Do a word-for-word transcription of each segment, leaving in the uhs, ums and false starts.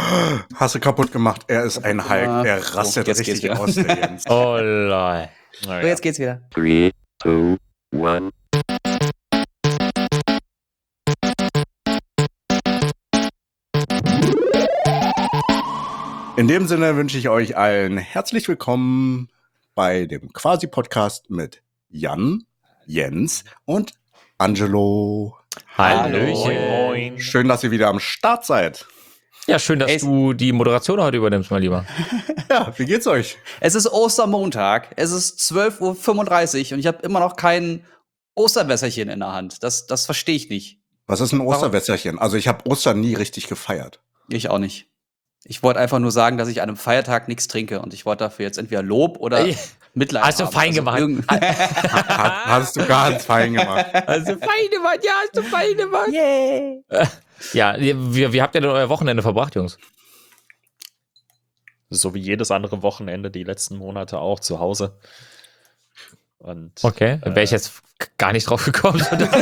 Hast du kaputt gemacht. Er ist ein Hulk. Er rastet jetzt richtig geht's wieder. aus. Der Jens. Oh, lol. So, jetzt geht's wieder. Three, two, one. In dem Sinne wünsche ich euch allen herzlich willkommen bei dem Quasi-Podcast mit Jan, Jens und Angelo. Hallöchen. Moin. Schön, dass ihr wieder am Start seid. Ja, schön, dass Ey, du die Moderation heute übernimmst, mein Lieber. Ja, wie geht's euch? Es ist Ostermontag, es ist zwölf Uhr fünfunddreißig und ich habe immer noch kein Osterwässerchen in der Hand. Das, das verstehe ich nicht. Was ist ein Osterwässerchen? Also ich habe Ostern nie richtig gefeiert. Ich auch nicht. Ich wollte einfach nur sagen, dass ich an einem Feiertag nichts trinke und ich wollte dafür jetzt entweder Lob oder Ey, Mitleid hast du haben. fein Also gemacht. irgend- Ha- Hast du ganz fein gemacht. Also fein gemacht, ja, hast du fein gemacht. Yay. Ja, wie, wie habt ihr denn euer Wochenende verbracht, Jungs? So wie jedes andere Wochenende die letzten Monate auch zu Hause. Und Okay, dann wäre ich jetzt gar nicht drauf gekommen.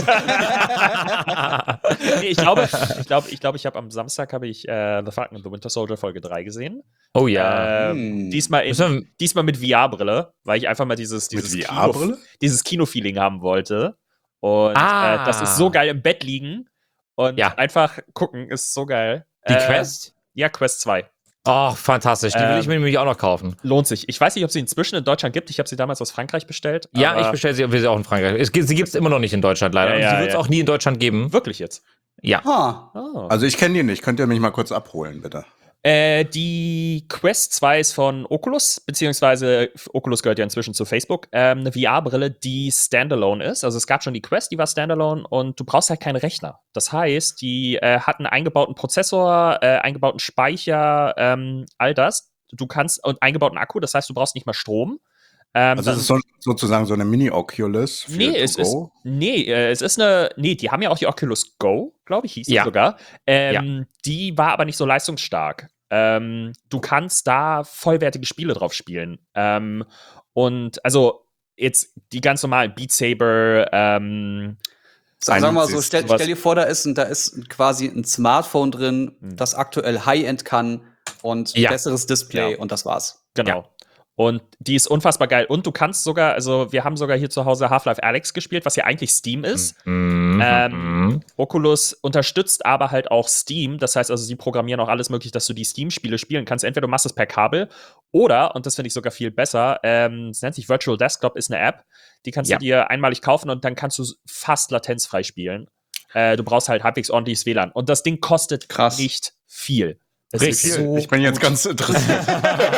nee, ich glaube, ich glaube, ich glaube, ich habe am Samstag habe ich äh, The Falcon and the Winter Soldier Folge drei gesehen. Oh ja. Ähm, Hm. diesmal, in, Müssen wir- diesmal mit V R-Brille, weil ich einfach mal dieses, dieses, Mit Kino, V R-Brille? dieses Kino-Feeling haben wollte. Und Ah. äh, das ist so geil im Bett liegen und Ja. einfach gucken, ist so geil. Die Äh, Quest? Ja, Quest zwei. Oh, fantastisch. Die will Ähm, ich mir nämlich auch noch kaufen. Lohnt sich. Ich weiß nicht, ob sie inzwischen in Deutschland gibt. Ich habe sie damals aus Frankreich bestellt. Ja, aber ich bestelle sie, will sie auch in Frankreich. Es, gibt- sie gibt es immer noch nicht in Deutschland, leider. Ja, Und ja, sie wird es ja. auch nie in Deutschland geben. Wirklich jetzt. Ja. Ha. Oh. Also ich kenne die nicht. Könnt ihr mich mal kurz abholen, bitte? Äh, die Quest zwei ist von Oculus, beziehungsweise Oculus gehört ja inzwischen zu Facebook. Ähm, eine V R-Brille, die Standalone ist. Also es gab schon die Quest, die war Standalone und du brauchst halt keinen Rechner. Das heißt, die äh, hat einen eingebauten Prozessor, äh, eingebauten Speicher, ähm, all das. Du kannst, und eingebauten Akku, das heißt, du brauchst nicht mal Strom. Ähm, Also es ist so, sozusagen so eine Mini-Oculus für Nee, to es ist, go. nee, äh, es ist eine, nee, die haben ja auch die Oculus Go, glaube ich, hieß die Ja. sogar. Ähm, Die war aber nicht so leistungsstark. Ähm, du kannst da vollwertige Spiele drauf spielen. Ähm, und also jetzt die ganz normalen Beat Saber, ähm, Sagen wir mal so, Ist stell, sowas- stell dir vor, da ist, ein, da ist quasi ein Smartphone drin, Hm. das aktuell High-End kann und Ja. besseres Display Ja. und das war's. genau. Und die ist unfassbar geil. Und du kannst sogar, also wir haben sogar hier zu Hause Half-Life Alyx gespielt, was ja eigentlich Steam ist. Mhm. Ähm, Oculus unterstützt aber halt auch Steam. Das heißt also, sie programmieren auch alles möglich, dass du die Steam-Spiele spielen kannst. Entweder du machst es per Kabel oder, und das finde ich sogar viel besser, ähm, es nennt sich Virtual Desktop, ist eine App. Die kannst Ja. du dir einmalig kaufen und dann kannst du fast latenzfrei spielen. Äh, du brauchst halt halbwegs ordentliches W L A N. Und das Ding kostet Krass. nicht viel. Es Richtig. ist so Ich bin jetzt gut. ganz interessiert.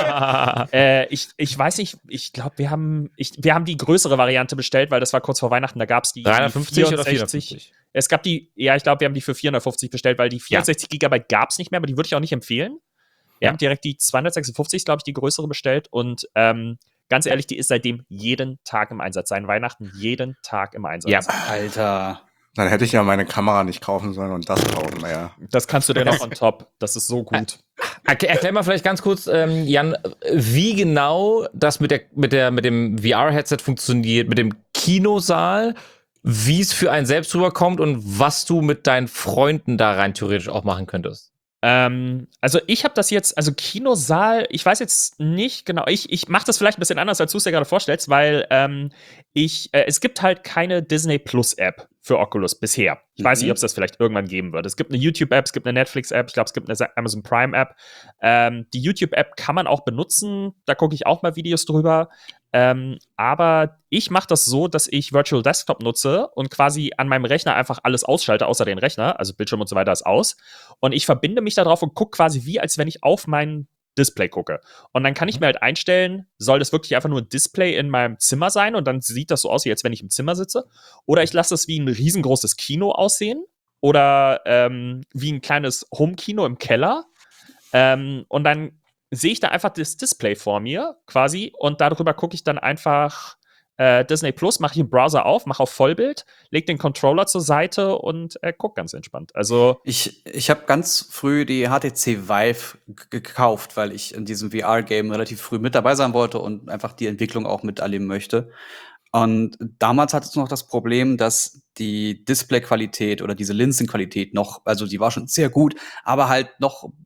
Äh, ich, ich weiß nicht, ich glaube, wir haben, ich, wir haben die größere Variante bestellt, weil das war kurz vor Weihnachten, da gab es die dreihundertfünfzig oder vierundsechzig. vierhundertfünfzig? Es gab die, ja, ich glaube, wir haben die für vierhundertfünfzig bestellt, weil die vierundsechzig Gigabyte gab es nicht mehr, aber die würde ich auch nicht empfehlen. Wir Ja. haben direkt die zweihundertsechsundfünfzig, glaube ich, die größere bestellt und ähm, ganz ehrlich, die ist seitdem jeden Tag im Einsatz. Sein Weihnachten jeden Tag im Einsatz. Ja. Alter. Dann hätte ich ja meine Kamera nicht kaufen sollen und das kaufen. Ja. Das kannst du dir noch on top. Das ist so gut. Erklär, erklär mal vielleicht ganz kurz, ähm, Jan, wie genau das mit, der, mit, der, mit dem V R-Headset funktioniert, mit dem Kinosaal, wie es für einen selbst rüberkommt und was du mit deinen Freunden da rein theoretisch auch machen könntest. Ähm, also ich habe das jetzt, also Kinosaal, ich weiß jetzt nicht genau, ich, ich mache das vielleicht ein bisschen anders, als du es dir gerade vorstellst, weil ähm, ich, äh, es gibt halt keine Disney Plus App für Oculus bisher. Ich weiß Mhm. nicht, ob es das vielleicht irgendwann geben wird. Es gibt eine YouTube-App, es gibt eine Netflix-App, ich glaube, es gibt eine Amazon Prime-App. Ähm, die YouTube-App kann man auch benutzen, da gucke ich auch mal Videos drüber. Ähm, aber ich mache das so, dass ich Virtual Desktop nutze und quasi an meinem Rechner einfach alles ausschalte, außer den Rechner, also Bildschirm und so weiter ist aus. Und ich verbinde mich da drauf und gucke quasi wie, als wenn ich auf mein Display gucke. Und dann kann ich mir halt einstellen, soll das wirklich einfach nur ein Display in meinem Zimmer sein und dann sieht das so aus, wie als wenn ich im Zimmer sitze. Oder ich lasse es wie ein riesengroßes Kino aussehen oder ähm, wie ein kleines Home-Kino im Keller. Ähm, und dann sehe ich da einfach das Display vor mir quasi und darüber gucke ich dann einfach äh, Disney Plus, mache ich den Browser auf, mache auf Vollbild, leg den Controller zur Seite und äh, guck ganz entspannt. Also Ich, ich habe ganz früh die H T C Vive g- gekauft, weil ich in diesem V R-Game relativ früh mit dabei sein wollte und einfach die Entwicklung auch miterleben möchte. Und damals hatte es noch das Problem, dass die Displayqualität oder diese Linsenqualität noch, also die war schon sehr gut, aber halt noch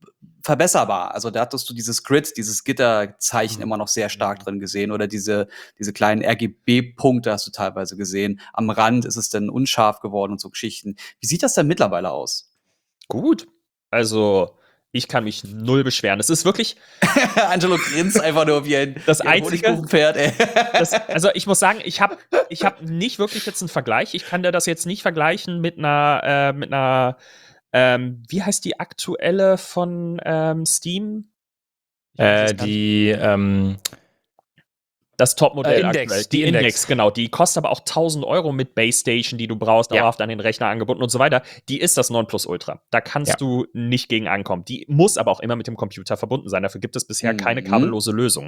verbesserbar. Also da hattest du dieses Grid, dieses Gitterzeichen Mhm. immer noch sehr stark drin gesehen oder diese, diese kleinen R G B-Punkte hast du teilweise gesehen. Am Rand ist es dann unscharf geworden und so Geschichten. Wie sieht das denn mittlerweile aus? Gut. Also, ich kann mich null beschweren. Es ist wirklich Angelo grinst einfach nur wie ein, Das wie ein Einzige- Honigkuchenpferd, ey. das, also ich muss sagen, ich habe ich hab nicht wirklich jetzt einen Vergleich. Ich kann dir das jetzt nicht vergleichen mit einer, äh, mit einer, ähm, wie heißt die aktuelle von ähm, Steam? Ich weiß Äh, es gar nicht. die, ähm, Das Topmodell Äh, Index, aktuell. die Die Index. Index. genau. Die kostet aber auch tausend Euro mit Base Station, die du brauchst, Ja. dauerhaft an den Rechner angebunden und so weiter. Die ist das Nonplusultra. Da kannst Ja. du nicht gegen ankommen. Die muss aber auch immer mit dem Computer verbunden sein. Dafür gibt es bisher Mhm. keine kabellose Lösung.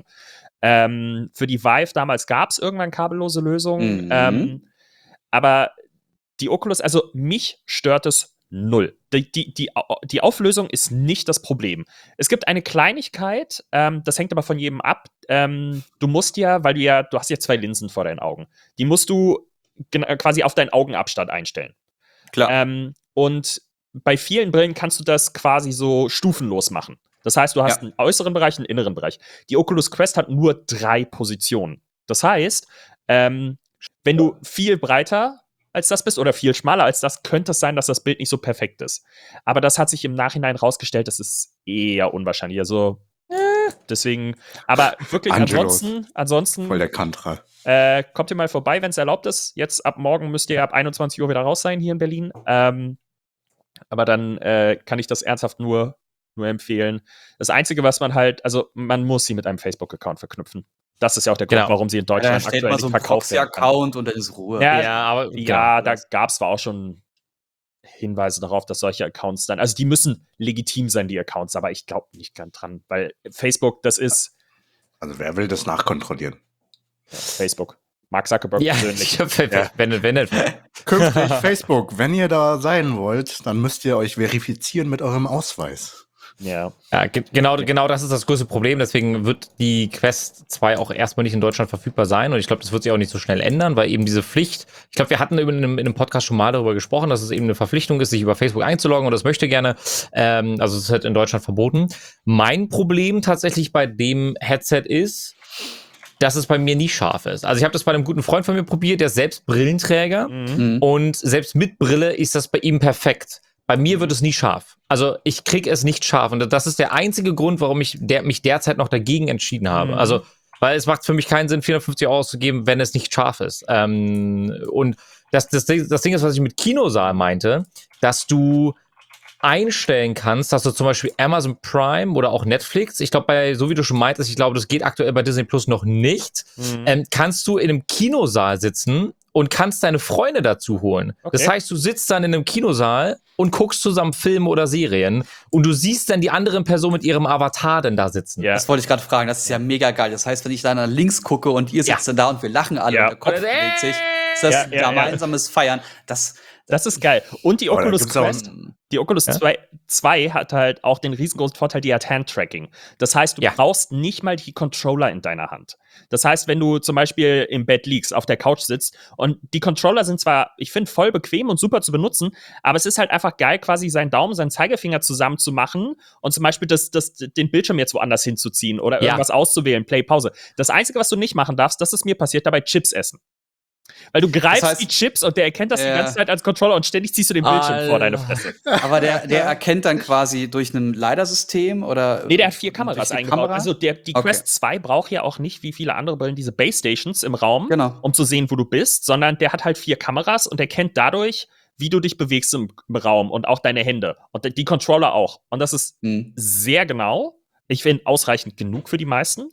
Ähm, für die Vive damals gab es irgendwann kabellose Lösungen. Mhm. Ähm, aber die Oculus, also mich stört es null. Die, die, die, die Auflösung ist nicht das Problem. Es gibt eine Kleinigkeit, ähm, das hängt aber von jedem ab. Ähm, du musst ja, weil du ja, du hast ja zwei Linsen vor deinen Augen. Die musst du gen- quasi auf deinen Augenabstand einstellen. Klar. Ähm, und bei vielen Brillen kannst du das quasi so stufenlos machen. Das heißt, du hast Ja. einen äußeren Bereich, einen inneren Bereich. Die Oculus Quest hat nur drei Positionen. Das heißt, ähm, wenn du viel breiter als das bist oder viel schmaler als das, könnte es sein, dass das Bild nicht so perfekt ist. Aber das hat sich im Nachhinein rausgestellt, das ist eher unwahrscheinlich. Also, äh, deswegen, aber wirklich Angelos. ansonsten, ansonsten Voll der Kantra. äh, kommt ihr mal vorbei, wenn es erlaubt ist. Jetzt ab morgen müsst ihr ab einundzwanzig Uhr wieder raus sein hier in Berlin. Ähm, aber dann äh, kann ich das ernsthaft nur, nur empfehlen. Das Einzige, was man halt, also man muss sie mit einem Facebook-Account verknüpfen. Das ist ja auch der Grund, Genau. warum sie in Da Deutschland steht aktuell mal nicht so ein verkauft werden kann. Proxy-Account und dann ist Ruhe. Ja, ja, aber Ja, genau. da gab es zwar auch schon Hinweise darauf, dass solche Accounts dann, also die müssen legitim sein, die Accounts, aber ich glaube nicht ganz dran, weil Facebook, das ist Also wer will das nachkontrollieren? ja, Facebook. Mark Zuckerberg Ja, persönlich. ich, wenn, wenn, wenn nicht. Künftig Facebook, wenn ihr da sein wollt, dann müsst ihr euch verifizieren mit eurem Ausweis. Ja. Ja, ge genau, genau das ist das größte Problem. Deswegen wird die Quest zwei auch erstmal nicht in Deutschland verfügbar sein. Und ich glaube, das wird sich auch nicht so schnell ändern, weil eben diese Pflicht, ich glaube, wir hatten in einem, in einem Podcast schon mal darüber gesprochen, dass es eben eine Verpflichtung ist, sich über Facebook einzuloggen und das möchte gerne. Ähm, also es ist halt in Deutschland verboten. Mein Problem tatsächlich bei dem Headset ist, dass es bei mir nie scharf ist. Also ich habe das bei einem guten Freund von mir probiert, der ist selbst Brillenträger. Mhm. Mhm. Und selbst mit Brille ist das bei ihm perfekt. Bei mir wird es nie scharf. Also ich krieg es nicht scharf. Und das ist der einzige Grund, warum ich der, mich derzeit noch dagegen entschieden habe. Mhm. Also, weil es macht für mich keinen Sinn, vierhundertfünfzig Euro auszugeben, wenn es nicht scharf ist. Ähm, und das, das, Ding- das Ding ist, was ich mit Kinosaal meinte, dass du einstellen kannst, dass du zum Beispiel Amazon Prime oder auch Netflix, ich glaube, bei, so wie du schon meintest, ich glaube, das geht aktuell bei Disney Plus noch nicht, Mhm. ähm, kannst du in einem Kinosaal sitzen und kannst deine Freunde dazu holen. Okay. Das heißt, du sitzt dann in einem Kinosaal und guckst zusammen Filme oder Serien und du siehst dann die andere Person mit ihrem Avatar denn da sitzen. Ja. Das wollte ich gerade fragen, das ist ja mega geil. Das heißt, wenn ich da nach links gucke und ihr sitzt Ja. dann da und wir lachen alle Ja. und der Kopf Oder- bewegt sich, ist das Ja, ja, ja. gemeinsames Feiern. Das, Das ist geil. Und die Aber da Oculus gibt's auch- Quest, die Oculus Ja? zwei, zwei hat halt auch den riesengroßen Vorteil, die hat Hand-Tracking. Das heißt, du Ja. brauchst nicht mal die Controller in deiner Hand. Das heißt, wenn du zum Beispiel im Bett liegst, auf der Couch sitzt und die Controller sind zwar, ich finde, voll bequem und super zu benutzen, aber es ist halt einfach geil, quasi seinen Daumen, seinen Zeigefinger zusammen zu machen und zum Beispiel das, das, den Bildschirm jetzt woanders hinzuziehen oder Ja. irgendwas auszuwählen, Play, Pause. Das Einzige, was du nicht machen darfst, das ist mir passiert, dabei Chips essen. Weil du greifst Das heißt- die Chips und der erkennt das Ja. die ganze Zeit als Controller und ständig ziehst du den Bildschirm Alter. vor deine Fresse. aber der, der erkennt dann quasi durch ein LiDAR-System oder. Nee, der hat vier Kameras durch die eingebaut. Kamera? Also der, die Okay. Quest zwei braucht ja auch nicht, wie viele andere Brillen, diese Base Stations im Raum, Genau. um zu sehen, wo du bist, sondern der hat halt vier Kameras und erkennt dadurch, wie du dich bewegst im, im Raum und auch deine Hände. Und die Controller auch. Und das ist Hm. sehr genau. Ich finde ausreichend genug für die meisten.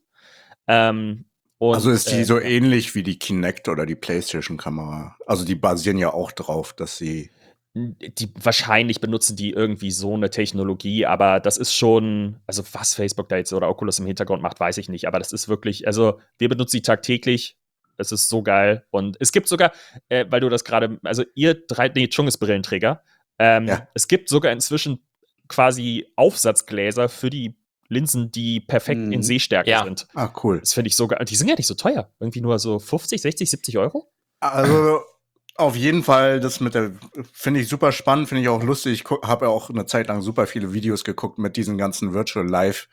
Ähm, und, Also ist die äh, so ähnlich wie die Kinect oder die PlayStation-Kamera. Also die basieren ja auch drauf, dass sie. die wahrscheinlich benutzen die irgendwie so eine Technologie, aber das ist schon, also was Facebook da jetzt oder Oculus im Hintergrund macht, weiß ich nicht, aber das ist wirklich, also wir benutzen die tagtäglich, es ist so geil und es gibt sogar, äh, weil du das gerade, also ihr drei, nee, Chung ist Brillenträger, ähm, Ja. es gibt sogar inzwischen quasi Aufsatzgläser für die Linsen, die perfekt Mhm. in Sehstärke Ja. sind. Ah, cool. Das finde ich sogar, die sind ja nicht so teuer, irgendwie nur so fünfzig, sechzig, siebzig Euro. Also Auf jeden Fall, das mit der finde ich super spannend, finde ich auch lustig. Ich gu- habe ja auch eine Zeit lang super viele Videos geguckt mit diesen ganzen Virtual Life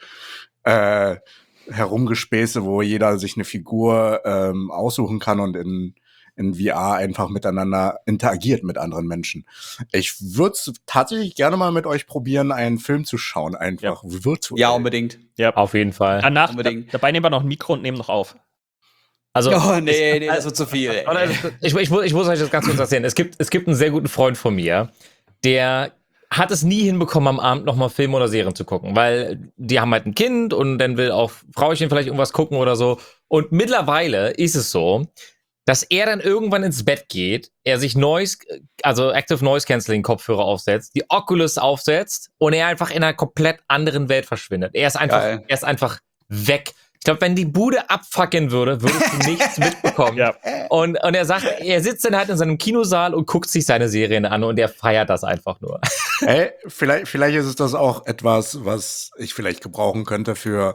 äh, Herumgespäße, wo jeder sich eine Figur ähm, aussuchen kann und in, in V R einfach miteinander interagiert mit anderen Menschen. Ich würde es tatsächlich gerne mal mit euch probieren, einen Film zu schauen, einfach virtuell. Ja, unbedingt. Ja. Auf jeden Fall. Danach, Unbedingt. da, dabei nehmen wir noch ein Mikro und nehmen noch auf. Also, Oh, nee, nee, das wird zu viel. Ey. Oder, ich, ich, muss- ich muss euch das ganz kurz erzählen. Es gibt, es gibt einen sehr guten Freund von mir, der hat es nie hinbekommen, am Abend nochmal Filme oder Serien zu gucken, weil die haben halt ein Kind und dann will auch Frauchen vielleicht irgendwas gucken oder so. Und mittlerweile ist es so, dass er dann irgendwann ins Bett geht, er sich Noise, also Active Noise Cancelling Kopfhörer aufsetzt, die Oculus aufsetzt und er einfach in einer komplett anderen Welt verschwindet. Er ist einfach, Geil. er ist einfach weg. Ich glaube, wenn die Bude abfacken würde, würdest du nichts mitbekommen. Ja. Und, und er sagt, er sitzt dann halt in seinem Kinosaal und guckt sich seine Serien an und er feiert das einfach nur. Ey, vielleicht, vielleicht ist es das auch etwas, was ich vielleicht gebrauchen könnte für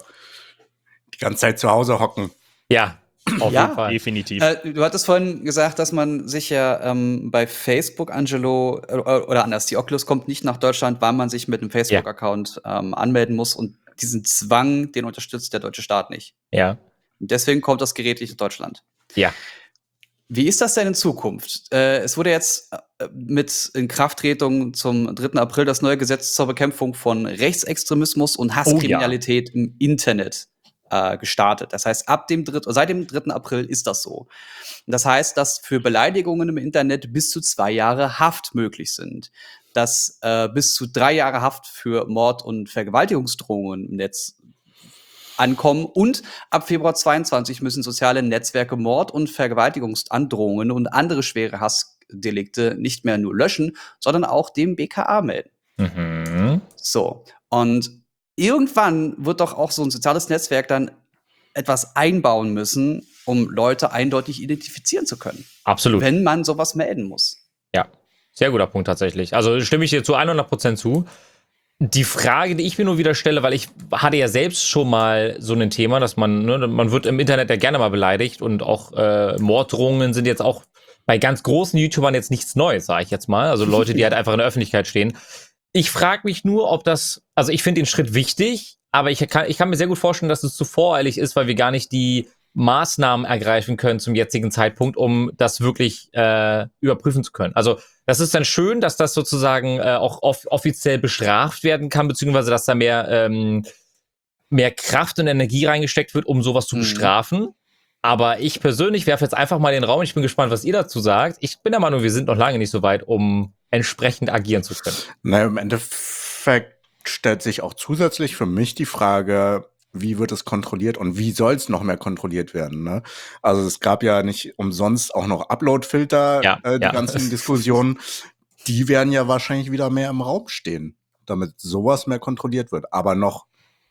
die ganze Zeit zu Hause hocken. Ja, auf Ja. jeden Fall. Definitiv. Äh, du hattest vorhin gesagt, dass man sich ja ähm, bei Facebook, Angelo, äh, oder anders, die Oculus kommt nicht nach Deutschland, weil man sich mit einem Facebook-Account ähm, anmelden muss und diesen Zwang, den unterstützt der deutsche Staat nicht. Ja. Und deswegen kommt das Gerät nicht nach Deutschland. Ja. Wie ist das denn in Zukunft? Äh, es wurde jetzt äh, mit Inkrafttretung zum dritten April das neue Gesetz zur Bekämpfung von Rechtsextremismus und Hasskriminalität im Internet äh, gestartet. Das heißt, ab dem dritt- seit dem dritten April ist das so. Das heißt, dass für Beleidigungen im Internet bis zu zwei Jahre Haft möglich sind. Dass äh, bis zu drei Jahre Haft für Mord- und Vergewaltigungsdrohungen im Netz ankommen. Und ab Februar zweiundzwanzig müssen soziale Netzwerke Mord- und Vergewaltigungsandrohungen und andere schwere Hassdelikte nicht mehr nur löschen, sondern auch dem B K A melden. Mhm. So. Und irgendwann wird doch auch so ein soziales Netzwerk dann etwas einbauen müssen, um Leute eindeutig identifizieren zu können, Absolut. wenn man sowas melden muss. Ja. Sehr guter Punkt tatsächlich. Also stimme ich dir zu hundert Prozent zu. Die Frage, die ich mir nur wieder stelle, weil ich hatte ja selbst schon mal so ein Thema, dass man, ne, man wird im Internet ja gerne mal beleidigt und auch äh, Morddrohungen sind jetzt auch bei ganz großen YouTubern jetzt nichts Neues, sage ich jetzt mal. Also Leute, die halt einfach in der Öffentlichkeit stehen. Ich frage mich nur, ob das, also ich finde den Schritt wichtig, aber ich kann, ich kann mir sehr gut vorstellen, dass es zu voreilig ist, weil wir gar nicht die Maßnahmen ergreifen können zum jetzigen Zeitpunkt, um das wirklich äh, überprüfen zu können. Also das ist dann schön, dass das sozusagen äh, auch off- offiziell bestraft werden kann, beziehungsweise dass da mehr, ähm, mehr Kraft und Energie reingesteckt wird, um sowas zu Mhm. bestrafen. Aber ich persönlich werfe jetzt einfach mal in den Raum. Ich bin gespannt, was ihr dazu sagt. Ich bin der Meinung, wir sind noch lange nicht so weit, um entsprechend agieren zu können. Na, im Endeffekt stellt sich auch zusätzlich für mich die Frage, wie wird es kontrolliert und wie soll es noch mehr kontrolliert werden? Ne? Also es gab ja nicht umsonst auch noch Upload-Filter, Ja, äh, die ja. ganzen Diskussionen. Die werden ja wahrscheinlich wieder mehr im Raum stehen, damit sowas mehr kontrolliert wird. Aber noch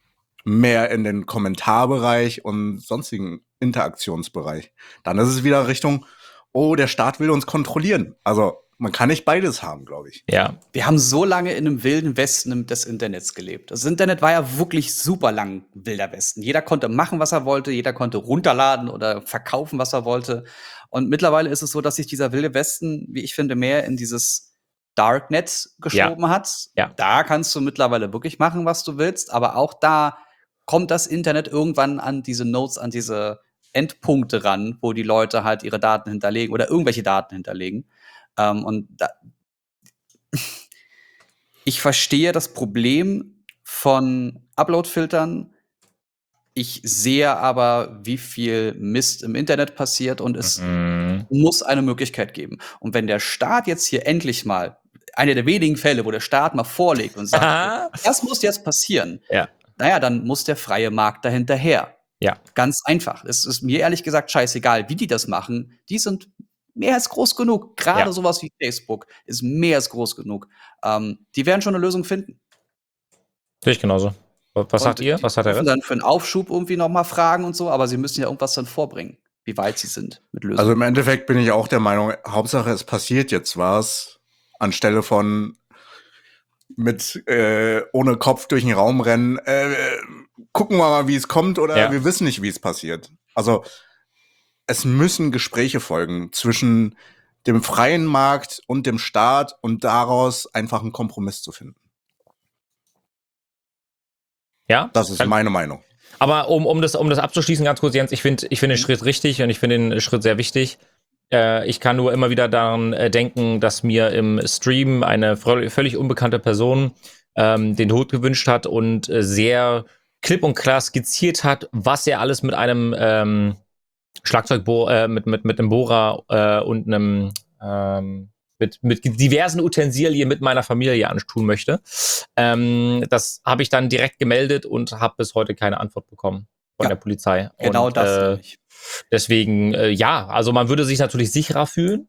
mehr in den Kommentarbereich und sonstigen Interaktionsbereich. Dann ist es wieder Richtung, oh, der Staat will uns kontrollieren. Also man kann nicht beides haben, glaube ich. Ja, Wir haben so lange in einem wilden Westen des Internets gelebt. Das Internet war ja wirklich super lang wilder Westen. Jeder konnte machen, was er wollte. Jeder konnte runterladen oder verkaufen, was er wollte. Und mittlerweile ist es so, dass sich dieser wilde Westen, wie ich finde, mehr in dieses Darknet geschoben hat. Ja. Da kannst du mittlerweile wirklich machen, was du willst. Aber auch da kommt das Internet irgendwann an diese Nodes, an diese Endpunkte ran, wo die Leute halt ihre Daten hinterlegen oder irgendwelche Daten hinterlegen. Ähm, und da, ich verstehe das Problem von Upload-Filtern. Ich sehe aber, wie viel Mist im Internet passiert und es mhm. muss eine Möglichkeit geben. Und wenn der Staat jetzt hier endlich mal, einer der wenigen Fälle, wo der Staat mal vorlegt und sagt, das muss jetzt passieren, Ja. naja, dann muss der freie Markt dahinterher. Ja. Ganz einfach. Es ist mir ehrlich gesagt scheißegal, wie die das machen. Die sind mehr als groß genug. Gerade Ja. sowas wie Facebook ist mehr als groß genug. Ähm, die werden schon eine Lösung finden. Sehe ich genauso. Was Und sagt ihr? die Was hat er? dürfen dann für einen Aufschub irgendwie noch mal fragen und so, aber sie müssen ja irgendwas dann vorbringen, wie weit sie sind mit Lösungen. Also im Endeffekt bin ich auch der Meinung, Hauptsache es passiert jetzt was, anstelle von mit äh, ohne Kopf durch den Raum rennen, äh, gucken wir mal, wie es kommt, oder Ja. wir wissen nicht, wie es passiert. Also es müssen Gespräche folgen zwischen dem freien Markt und dem Staat und daraus einfach einen Kompromiss zu finden. Ja? Das ist Kann- meine Meinung. Aber um, um, das, um das abzuschließen, ganz kurz, Jens, ich finde ich find den Schritt richtig und ich finde den Schritt sehr wichtig. Äh, ich kann nur immer wieder daran äh, denken, dass mir im Stream eine völ- völlig unbekannte Person ähm, den Tod gewünscht hat und äh, sehr klipp und klar skizziert hat, was er alles mit einem ähm, Schlagzeugbohr, äh, mit, mit, mit einem Bohrer äh, und einem ähm, mit, mit diversen Utensilien mit meiner Familie antun möchte. Ähm, das habe ich dann direkt gemeldet und habe bis heute keine Antwort bekommen von Ja, der Polizei. Genau und, das äh, nämlich. Deswegen, äh, ja, also man würde sich natürlich sicherer fühlen.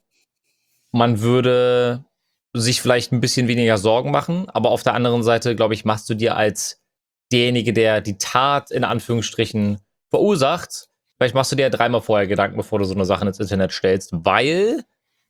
Man würde sich vielleicht ein bisschen weniger Sorgen machen. Aber auf der anderen Seite, glaube ich, machst du dir als derjenige, der die Tat in Anführungsstrichen verursacht, vielleicht machst du dir dreimal vorher Gedanken, bevor du so eine Sache ins Internet stellst, weil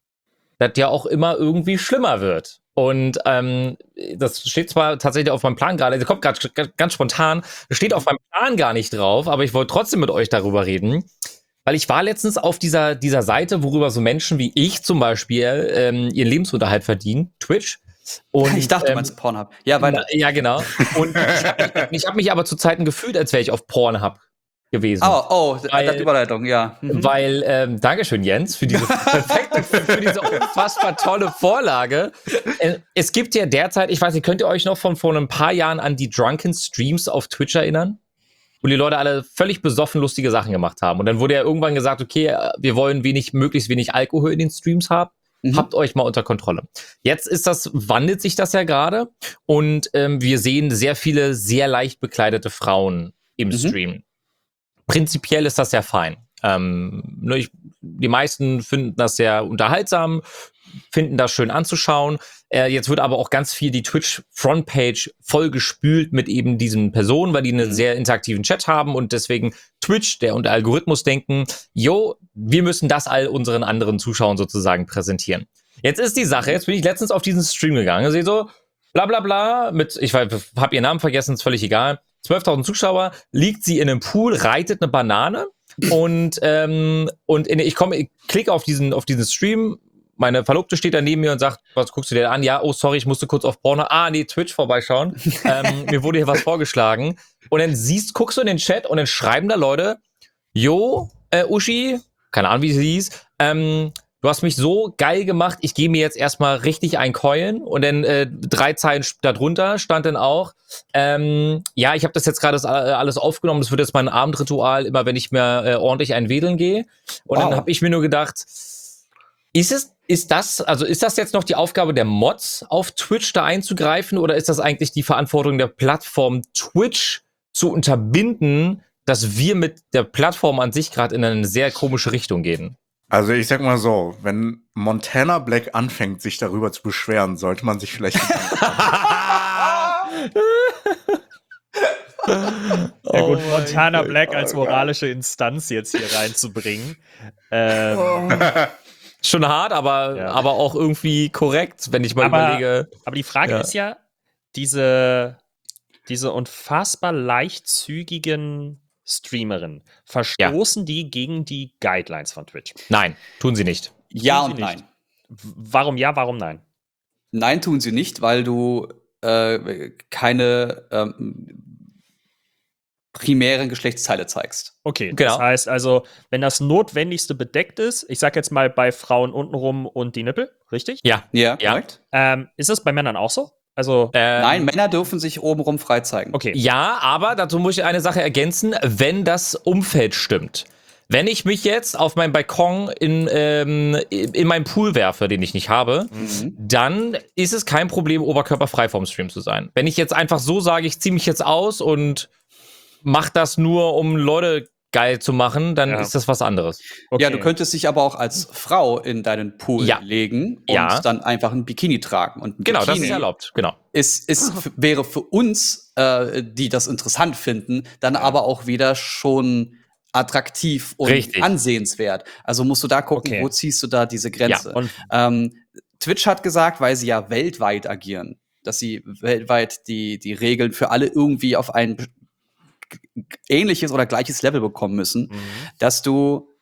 das ja auch immer irgendwie schlimmer wird. Und ähm, das steht zwar tatsächlich auf meinem Plan gerade, also kommt gerade ganz spontan, das steht auf meinem Plan gar nicht drauf, aber ich wollte trotzdem mit euch darüber reden, weil ich war letztens auf dieser, dieser Seite, worüber so Menschen wie ich zum Beispiel ähm, ihren Lebensunterhalt verdienen, Twitch. Und, Ich dachte, du ähm, meinst Pornhub. Ja, weiter. ja, genau. Und ich habe mich, ich hab mich aber zu Zeiten gefühlt, als wäre ich auf Pornhub gewesen. Oh, oh, Weil- das Überleitung, ja. Mhm. Weil, ähm, Dankeschön, Jens, für diese perfekte, für diese unfassbar tolle Vorlage. Äh, es gibt ja derzeit, ich weiß nicht, könnt ihr euch noch von vor ein paar Jahren an die Drunken Streams auf Twitch erinnern? Wo die Leute alle völlig besoffen lustige Sachen gemacht haben. Und dann wurde ja irgendwann gesagt, okay, wir wollen wenig, möglichst wenig Alkohol in den Streams haben. Mhm. Habt euch mal unter Kontrolle. Jetzt ist das, wandelt sich das ja gerade. Und ähm, wir sehen sehr viele sehr leicht bekleidete Frauen im Mhm. Stream. Prinzipiell ist das ja fein. Ähm, nur ich, die meisten finden das sehr unterhaltsam, finden das schön anzuschauen. Äh, jetzt wird aber auch ganz viel die Twitch-Frontpage vollgespült mit eben diesen Personen, weil die einen Mhm. sehr interaktiven Chat haben und deswegen Twitch, der und der Algorithmus denken, jo, wir müssen das all unseren anderen Zuschauern sozusagen präsentieren. Jetzt ist die Sache, jetzt bin ich letztens auf diesen Stream gegangen, sehe so, bla bla bla, mit, ich habe ihren Namen vergessen, ist völlig egal, zwölftausend Zuschauer, liegt sie in einem Pool, reitet eine Banane und, ähm, und in, ich komme, ich klicke auf diesen, auf diesen Stream, meine Verlobte steht da neben mir und sagt, was guckst du dir an? Ja, oh sorry, ich musste kurz auf Porno, ah nee, Twitch vorbeischauen, ähm, mir wurde hier was vorgeschlagen und dann siehst, guckst du in den Chat und dann schreiben da Leute, jo, äh, Uschi, keine Ahnung, wie sie hieß, ähm, du hast mich so geil gemacht, ich gehe mir jetzt erstmal richtig einkeulen. Und dann äh, drei Zeilen darunter stand dann auch, ähm, ja, ich habe das jetzt gerade alles aufgenommen, das wird jetzt mein Abendritual, immer wenn ich mir äh, ordentlich ein Wedeln gehe. Und Wow. dann habe ich mir nur gedacht, ist es, ist das, also ist das jetzt noch die Aufgabe der Mods auf Twitch da einzugreifen oder ist das eigentlich die Verantwortung der Plattform Twitch zu unterbinden, dass wir mit der Plattform an sich gerade in eine sehr komische Richtung gehen? Also ich sag mal so, wenn Montana Black anfängt, sich darüber zu beschweren, sollte man sich vielleicht Gedanken machen. Ja gut, Oh Montana mein Black Gott. als moralische Instanz jetzt hier reinzubringen. Ähm, Oh. Schon hart, aber, Ja. aber auch irgendwie korrekt, wenn ich mal Aber- überlege. aber die Frage Ja. ist ja, diese, diese unfassbar leichtzügigen Streamerinnen, verstoßen die gegen die Guidelines von Twitch? Nein, tun sie nicht. Ja Tun und sie nein. nicht. W- Warum ja, warum nein? Nein, tun sie nicht, weil du äh, keine ähm, primären Geschlechtsteile zeigst. Okay, Genau. das heißt also, wenn das Notwendigste bedeckt ist, ich sag jetzt mal bei Frauen untenrum und die Nippel, richtig? Ja. Ja, Ja. korrekt. Ähm, ist das bei Männern auch so? Also, Ähm, Nein, Männer dürfen sich obenrum frei zeigen. okay. Ja, aber dazu muss ich eine Sache ergänzen, wenn das Umfeld stimmt. Wenn ich mich jetzt auf meinen Balkon in, ähm, in meinen Pool werfe, den ich nicht habe, Mhm. dann ist es kein Problem, oberkörperfrei vorm Stream zu sein. Wenn ich jetzt einfach so sage, ich ziehe mich jetzt aus und mach das nur, um Leute geil zu machen, dann Ja. ist das was anderes. okay. Ja, du könntest dich aber auch als Frau in deinen Pool Ja. legen und Ja. dann einfach ein Bikini tragen. Und ein Genau, das Bikini ist erlaubt. Genau. ist, ist, f- wäre für uns, äh, die das interessant finden, dann aber auch wieder schon attraktiv und Richtig. ansehenswert. Also musst du da gucken, Okay. wo ziehst du da diese Grenze. Und Ähm, Twitch hat gesagt, weil sie ja weltweit agieren, dass sie weltweit die, die Regeln für alle irgendwie auf ein ähnliches oder gleiches Level bekommen müssen, Mhm. dass du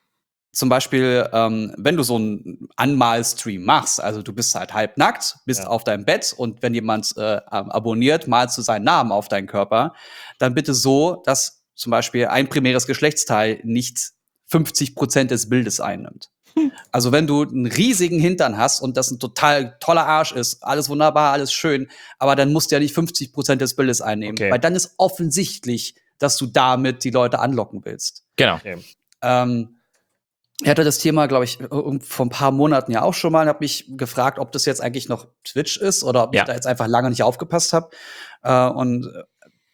zum Beispiel, ähm, wenn du so einen Anmal-Stream machst, also du bist halt halb nackt, bist Ja. auf deinem Bett und wenn jemand äh, abonniert, malst du seinen Namen auf deinen Körper, dann bitte so, dass zum Beispiel ein primäres Geschlechtsteil nicht fünfzig Prozent des Bildes einnimmt. Also wenn du einen riesigen Hintern hast und das ein total toller Arsch ist, alles wunderbar, alles schön, aber dann musst du ja nicht fünfzig Prozent des Bildes einnehmen, Okay. weil dann ist offensichtlich, dass du damit die Leute anlocken willst. Genau. Okay. Ähm, ich hatte das Thema, glaube ich, vor ein paar Monaten ja auch schon mal und habe mich gefragt, ob das jetzt eigentlich noch Twitch ist oder ob Ja. ich da jetzt einfach lange nicht aufgepasst habe. Äh, und äh,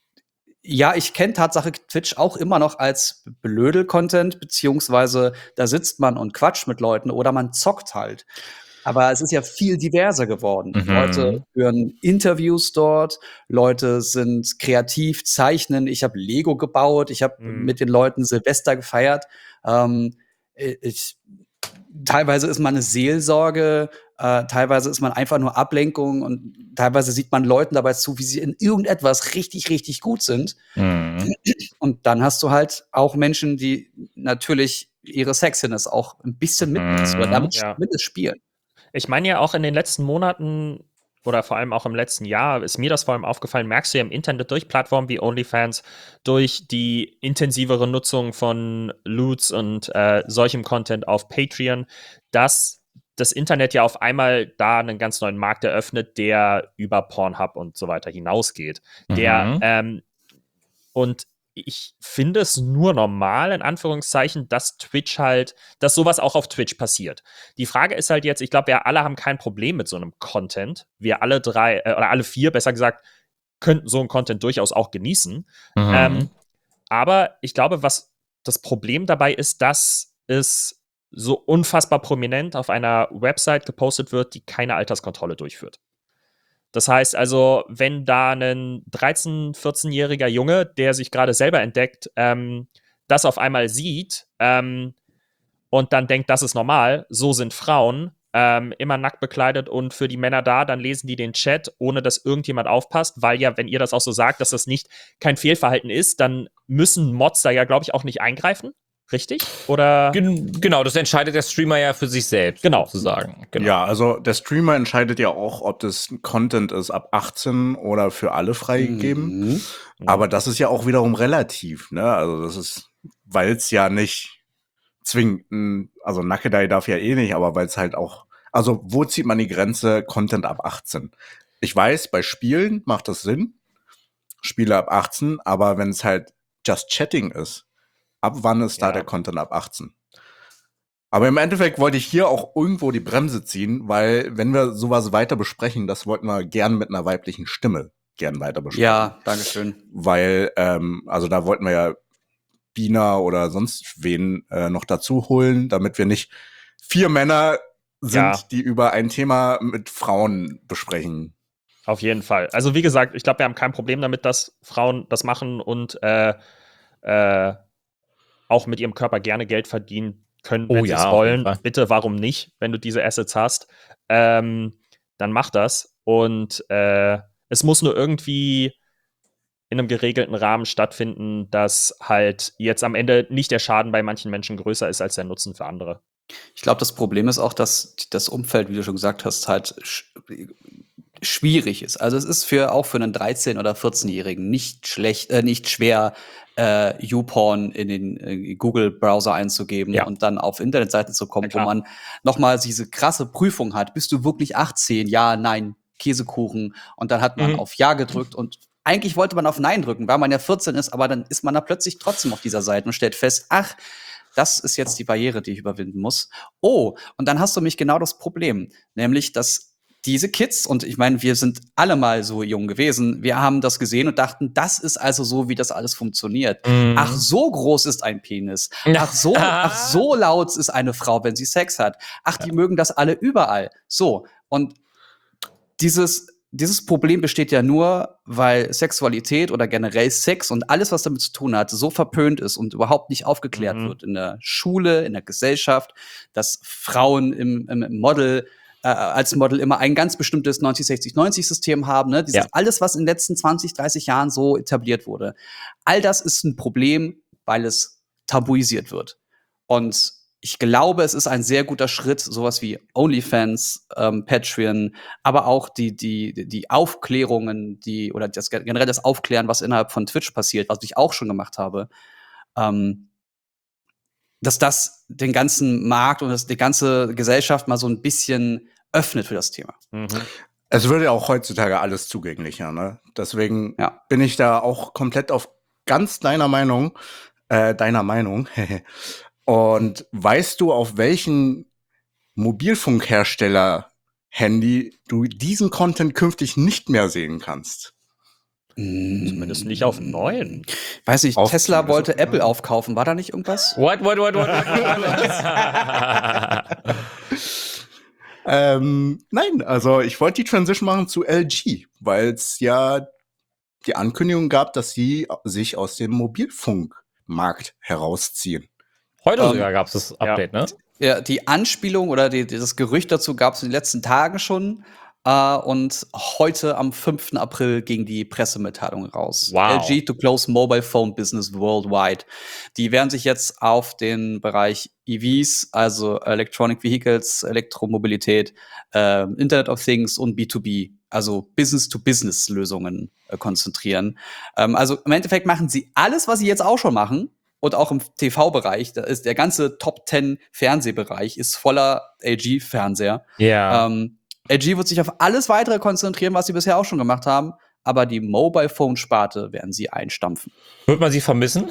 ja, ich kenne Tatsache Twitch auch immer noch als Blödel-Content, beziehungsweise da sitzt man und quatscht mit Leuten oder man zockt halt. Aber es ist ja viel diverser geworden. Mhm. Leute führen Interviews dort, Leute sind kreativ, zeichnen. Ich habe Lego gebaut, ich habe Mhm. mit den Leuten Silvester gefeiert. Ähm, ich, teilweise ist man eine Seelsorge, äh, teilweise ist man einfach nur Ablenkung und teilweise sieht man Leuten dabei zu, wie sie in irgendetwas richtig, richtig gut sind. Mhm. Und dann hast du halt auch Menschen, die natürlich ihre Sexiness auch ein bisschen mitnutzen oder damit Ja. zumindest spielen. Ich meine ja auch in den letzten Monaten oder vor allem auch im letzten Jahr ist mir das vor allem aufgefallen, merkst du ja im Internet durch Plattformen wie OnlyFans, durch die intensivere Nutzung von Loots und äh, solchem Content auf Patreon, dass das Internet ja auf einmal da einen ganz neuen Markt eröffnet, der über Pornhub und so weiter hinausgeht. Der, Mhm. ähm, und ich finde es nur normal, in Anführungszeichen, dass Twitch halt, dass sowas auch auf Twitch passiert. Die Frage ist halt jetzt, ich glaube, wir alle haben kein Problem mit so einem Content. Wir alle drei, äh, oder alle vier, besser gesagt, könnten so einen Content durchaus auch genießen. Mhm. Ähm, aber ich glaube, was das Problem dabei ist, dass es so unfassbar prominent auf einer Website gepostet wird, die keine Alterskontrolle durchführt. Das heißt also, wenn da ein dreizehn-, vierzehnjähriger Junge, der sich gerade selber entdeckt, ähm, das auf einmal sieht ähm, und dann denkt, das ist normal, so sind Frauen, ähm, immer nackt bekleidet und für die Männer da, dann lesen die den Chat, ohne dass irgendjemand aufpasst, weil ja, wenn ihr das auch so sagt, dass das nicht kein Fehlverhalten ist, dann müssen Mods da ja, glaube ich, auch nicht eingreifen. Richtig? Oder? Gen genau, das entscheidet der Streamer ja für sich selbst, Genau. sozusagen. Genau. Ja, also der Streamer entscheidet ja auch, ob das Content ist ab achtzehn oder für alle freigegeben. Mhm. Aber das ist ja auch wiederum relativ, ne? Also das ist, weil es ja nicht zwingend, ein- also Nackedei darf ja eh nicht, aber weil es halt auch, also wo zieht man die Grenze Content ab achtzehn? Ich weiß, bei Spielen macht das Sinn, Spiele ab achtzehn, aber wenn es halt Just Chatting ist, ab wann ist da Ja. der Content ab achtzehn? Aber im Endeffekt wollte ich hier auch irgendwo die Bremse ziehen, weil wenn wir sowas weiter besprechen, das wollten wir gern mit einer weiblichen Stimme gern weiter besprechen. Ja, dankeschön. Weil, ähm, also da wollten wir ja Bina oder sonst wen äh, noch dazu holen, damit wir nicht vier Männer sind, Ja. die über ein Thema mit Frauen besprechen. Auf jeden Fall. Also wie gesagt, ich glaube, wir haben kein Problem damit, dass Frauen das machen und äh, äh, auch mit ihrem Körper gerne Geld verdienen können, wenn Oh sie ja, es auf jeden wollen. Fall. Bitte, warum nicht? Wenn du diese Assets hast, ähm, dann mach das. Und äh, es muss nur irgendwie in einem geregelten Rahmen stattfinden, dass halt jetzt am Ende nicht der Schaden bei manchen Menschen größer ist als der Nutzen für andere. Ich glaube, das Problem ist auch, dass das Umfeld, wie du schon gesagt hast, halt sch schwierig ist. Also es ist für auch für einen dreizehn- oder vierzehnjährigen nicht schlecht, äh, nicht schwer, äh, YouPorn in den äh, Google-Browser einzugeben Ja. und dann auf Internetseiten zu kommen, Ja, wo klar. man nochmal diese krasse Prüfung hat. Bist du wirklich achtzehn? Ja, nein, Käsekuchen. Und dann hat man Mhm. auf Ja gedrückt und eigentlich wollte man auf Nein drücken, weil man ja vierzehn ist, aber dann ist man da plötzlich trotzdem auf dieser Seite und stellt fest, ach, das ist jetzt die Barriere, die ich überwinden muss. Oh, und dann hast du mich genau das Problem, nämlich, dass diese Kids, und ich meine, wir sind alle mal so jung gewesen, wir haben das gesehen und dachten, das ist also so, wie das alles funktioniert. Mhm. Ach, so groß ist ein Penis. Ach, so, ach, so laut ist eine Frau, wenn sie Sex hat. Ach, die mögen das alle überall. So, und dieses, dieses Problem besteht ja nur, weil Sexualität oder generell Sex und alles, was damit zu tun hat, so verpönt ist und überhaupt nicht aufgeklärt Mhm. wird in der Schule, in der Gesellschaft, dass Frauen im, im Model äh, als Model immer ein ganz bestimmtes neunzig sechzig neunzig System haben, ne? Dieses Ja. alles, was in den letzten zwanzig, dreißig Jahren so etabliert wurde. All das ist ein Problem, weil es tabuisiert wird. Und ich glaube, es ist ein sehr guter Schritt, sowas wie OnlyFans, ähm, Patreon, aber auch die, die, die Aufklärungen, die, oder das generell das Aufklären, was innerhalb von Twitch passiert, was ich auch schon gemacht habe, ähm, dass das den ganzen Markt und das, die ganze Gesellschaft mal so ein bisschen öffnet für das Thema. Mhm. Es wird ja auch heutzutage alles zugänglicher, ne? Deswegen Ja. bin ich da auch komplett auf ganz deiner Meinung, äh, deiner Meinung. Und weißt du, auf welchen Mobilfunkhersteller-Handy du diesen Content künftig nicht mehr sehen kannst? Zumindest nicht auf neuen. Weiß nicht, Auf- Tesla zumindest wollte auf Apple neuen. aufkaufen. War da nicht irgendwas? What, what, what, what, what? Ähm, nein, also ich wollte die Transition machen zu L G, weil es ja die Ankündigung gab, dass sie sich aus dem Mobilfunkmarkt herausziehen. Heute Ähm, sogar gab es das Update, ne? Ja, die Anspielung oder die, das Gerücht dazu gab es in den letzten Tagen schon. Äh, und heute am fünften April ging die Pressemitteilung raus. Wow. L G to close mobile phone business worldwide. Die werden sich jetzt auf den Bereich E Vs, also Electronic Vehicles, Elektromobilität, äh, Internet of Things und B zwei B, also Business-to-Business-Lösungen äh, konzentrieren. Ähm, also im Endeffekt machen sie alles, was sie jetzt auch schon machen. Und auch im T V-Bereich, da ist der ganze Top zehn Fernsehbereich ist voller L G-Fernseher. Ja. Ähm, L G wird sich auf alles weitere konzentrieren, was sie bisher auch schon gemacht haben, aber die Mobile Phone Sparte werden sie einstampfen. Wird man sie vermissen?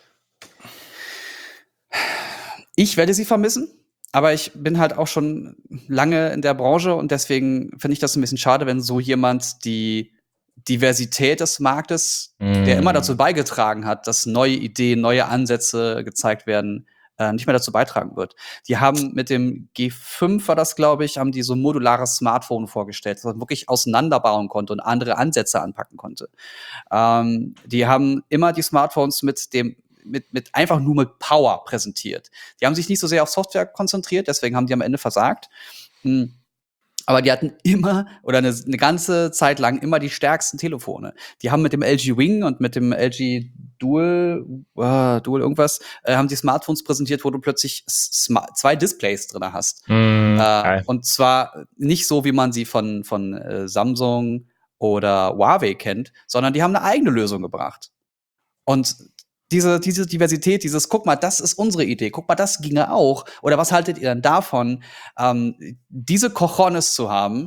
Ich werde sie vermissen, aber ich bin halt auch schon lange in der Branche und deswegen finde ich das ein bisschen schade, wenn so jemand die Diversität des Marktes, Mm. der immer dazu beigetragen hat, dass neue Ideen, neue Ansätze gezeigt werden, äh, nicht mehr dazu beitragen wird. Die haben mit dem G fünf, war das, glaube ich, haben die so ein modulares Smartphone vorgestellt, das man wirklich auseinanderbauen konnte und andere Ansätze anpacken konnte. Ähm, die haben immer die Smartphones mit dem mit, mit einfach nur mit Power präsentiert. Die haben sich nicht so sehr auf Software konzentriert, deswegen haben die am Ende versagt. Hm. Aber die hatten immer oder eine, eine ganze Zeit lang immer die stärksten Telefone. Die haben mit dem L G Wing und mit dem L G Dual, äh, Dual irgendwas, äh, haben die Smartphones präsentiert, wo du plötzlich Sma- zwei Displays drin hast. Mm, Äh, geil. und zwar nicht so, wie man sie von, von äh, Samsung oder Huawei kennt, sondern die haben eine eigene Lösung gebracht. Und diese, diese Diversität, dieses, guck mal, das ist unsere Idee, guck mal, das ginge auch. Oder was haltet ihr denn davon? Ähm, diese Cojones zu haben,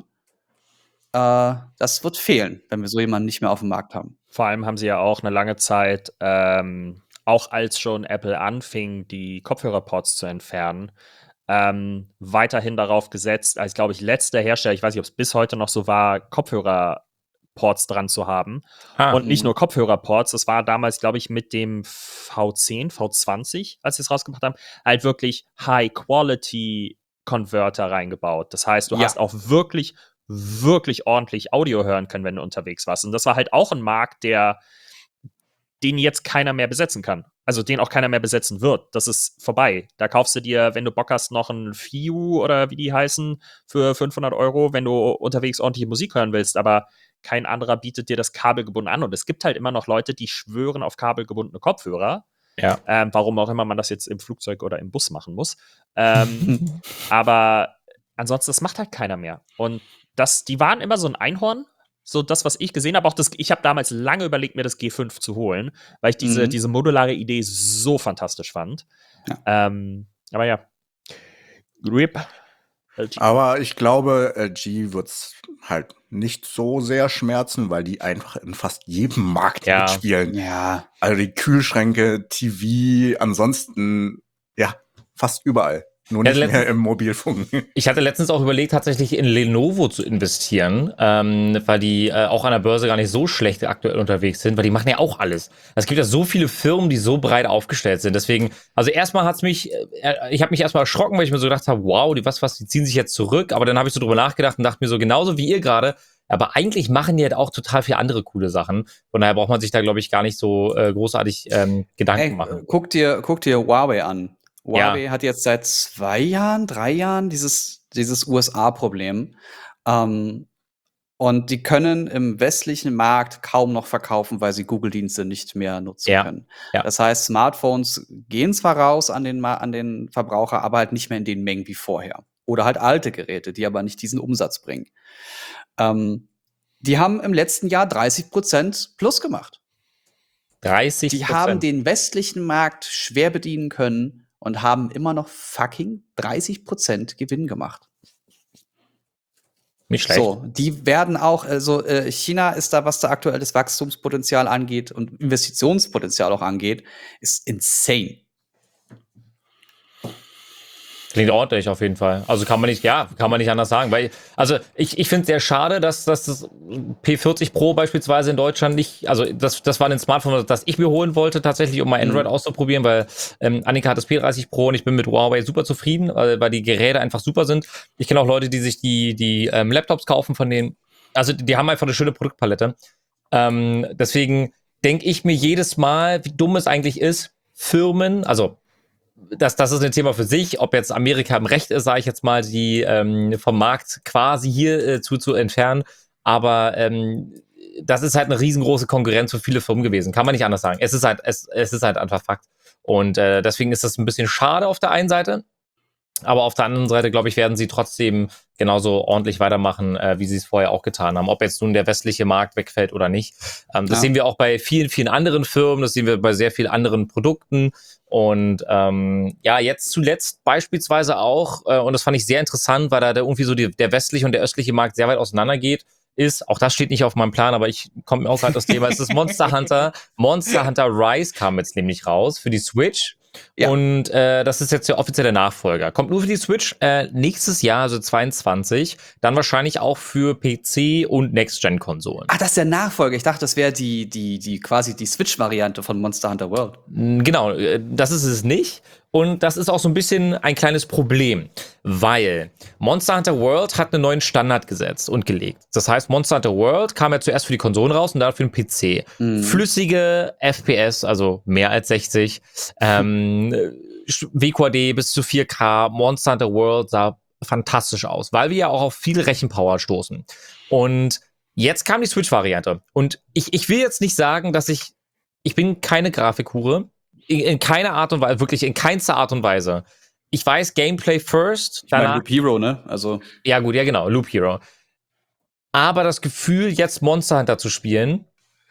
äh, das wird fehlen, wenn wir so jemanden nicht mehr auf dem Markt haben. Vor allem haben sie ja auch eine lange Zeit, ähm, auch als schon Apple anfing, die Kopfhörerports zu entfernen, ähm, weiterhin darauf gesetzt, als, glaube ich, letzter Hersteller, ich weiß nicht, ob es bis heute noch so war, Kopfhörerports dran zu haben. Ah. Und nicht nur Kopfhörerports, das war damals, glaube ich, mit dem V zehn, V zwanzig, als sie es rausgebracht haben, halt wirklich High-Quality-Converter reingebaut. Das heißt, du Ja. hast auch wirklich, wirklich ordentlich Audio hören können, wenn du unterwegs warst. Und das war halt auch ein Markt, der den jetzt keiner mehr besetzen kann. Also den auch keiner mehr besetzen wird. Das ist vorbei. Da kaufst du dir, wenn du Bock hast, noch ein F I U oder wie die heißen, für fünfhundert Euro, wenn du unterwegs ordentliche Musik hören willst. Aber kein anderer bietet dir das kabelgebunden an. Und es gibt halt immer noch Leute, die schwören auf kabelgebundene Kopfhörer. Ja. Ähm, warum auch immer man das jetzt im Flugzeug oder im Bus machen muss. Ähm, aber ansonsten, das macht halt keiner mehr. Und das, die waren immer so ein Einhorn. So das, was ich gesehen habe, auch das, ich habe damals lange überlegt, mir das G fünf zu holen, weil ich diese, Mhm. diese modulare Idee so fantastisch fand. Ja. Ähm, aber ja. Rip. L G. Aber ich glaube, L G wird's halt nicht so sehr schmerzen, weil die einfach in fast jedem Markt Ja. mitspielen. Ja. Also die Kühlschränke, T V, ansonsten, ja, fast überall. Nur Ja, nicht letztens- mehr im Mobilfunk. Ich hatte letztens auch überlegt, tatsächlich in Lenovo zu investieren, ähm, weil die äh, auch an der Börse gar nicht so schlecht aktuell unterwegs sind, weil die machen ja auch alles. Es gibt ja so viele Firmen, die so breit aufgestellt sind. Deswegen, also erstmal hat's mich, äh, ich habe mich erstmal erschrocken, weil ich mir so gedacht habe, wow, die was, was, die ziehen sich jetzt zurück. Aber dann habe ich so drüber nachgedacht und dachte mir so, genauso wie ihr gerade, aber eigentlich machen die halt auch total viele andere coole Sachen. Von daher braucht man sich da, glaube ich, gar nicht so äh, großartig ähm, Gedanken Ey, machen. äh, guck dir, guck dir Huawei an. Ja. Huawei hat jetzt seit zwei Jahren, drei Jahren dieses, dieses U S A-Problem. Ähm, Und die können im westlichen Markt kaum noch verkaufen, weil sie Google-Dienste nicht mehr nutzen Ja, können. ja. Das heißt, Smartphones gehen zwar raus an den, Ma- an den Verbraucher, aber halt nicht mehr in den Mengen wie vorher. Oder halt alte Geräte, die aber nicht diesen Umsatz bringen. Ähm, die haben im letzten Jahr dreißig Prozent plus gemacht. dreißig Die haben den westlichen Markt schwer bedienen können und haben immer noch fucking dreißig Prozent Gewinn gemacht. Nicht schlecht. So, die werden auch, also äh, China ist da, was da aktuell das Wachstumspotenzial angeht und Investitionspotenzial auch angeht, ist insane. Klingt ordentlich auf jeden Fall. Also kann man nicht, ja, kann man nicht anders sagen. Weil, also ich, ich finde es sehr schade, dass, dass das P vierzig Pro beispielsweise in Deutschland nicht, also das, das war ein Smartphone, das ich mir holen wollte, tatsächlich, um mal Android Mhm. auszuprobieren, weil ähm, Annika hat das P dreißig Pro und ich bin mit Huawei super zufrieden, weil, weil die Geräte einfach super sind. Ich kenne auch Leute, die sich die, die ähm, Laptops kaufen von denen. Also die, die haben einfach eine schöne Produktpalette. Ähm, deswegen denke ich mir jedes Mal, wie dumm es eigentlich ist, Firmen, also das, das ist ein Thema für sich, ob jetzt Amerika im Recht ist, sage ich jetzt mal, die ähm, vom Markt quasi hier äh, zu, zu entfernen. Aber ähm, das ist halt eine riesengroße Konkurrenz für viele Firmen gewesen. Kann man nicht anders sagen. Es ist halt, es, es ist halt einfach Fakt. Und äh, deswegen ist das ein bisschen schade auf der einen Seite. Aber auf der anderen Seite, glaube ich, werden sie trotzdem genauso ordentlich weitermachen, äh, wie sie es vorher auch getan haben. Ob jetzt nun der westliche Markt wegfällt oder nicht. Ähm, das Ja. sehen wir auch bei vielen, vielen anderen Firmen. Das sehen wir bei sehr vielen anderen Produkten. Und ähm, ja, jetzt zuletzt beispielsweise auch, äh, und das fand ich sehr interessant, weil da der irgendwie so die, der westliche und der östliche Markt sehr weit auseinander geht, ist, auch das steht nicht auf meinem Plan, aber ich komme mir auch gerade das Thema, es ist Monster Hunter. Monster Hunter Rise kam jetzt nämlich raus für die Switch. Ja. Und äh, das ist jetzt der offizielle Nachfolger. Kommt nur für die Switch äh, nächstes Jahr, also zweiundzwanzig. Dann wahrscheinlich auch für P C und Next-Gen-Konsolen. Ach, das ist der Nachfolger. Ich dachte, das wäre die, die, die quasi die Switch-Variante von Monster Hunter World. Genau, äh, das ist es nicht. Und das ist auch so ein bisschen ein kleines Problem, weil Monster Hunter World hat einen neuen Standard gesetzt und gelegt. Das heißt, Monster Hunter World kam ja zuerst für die Konsolen raus und dann für den P C. Mhm. Flüssige F P S, also mehr als sechzig, ähm, W Q A D bis zu vier K, Monster Hunter World sah fantastisch aus, weil wir ja auch auf viel Rechenpower stoßen. Und jetzt kam die Switch-Variante. Und ich, ich will jetzt nicht sagen, dass ich, ich bin keine Grafikhure, in, in keiner Art und Weise, wirklich in keinster Art und Weise. Ich weiß, Gameplay first, Ich meine, danach, Loop Hero, ne? Also, ja gut, ja genau, Loop Hero. Aber das Gefühl, jetzt Monster Hunter zu spielen,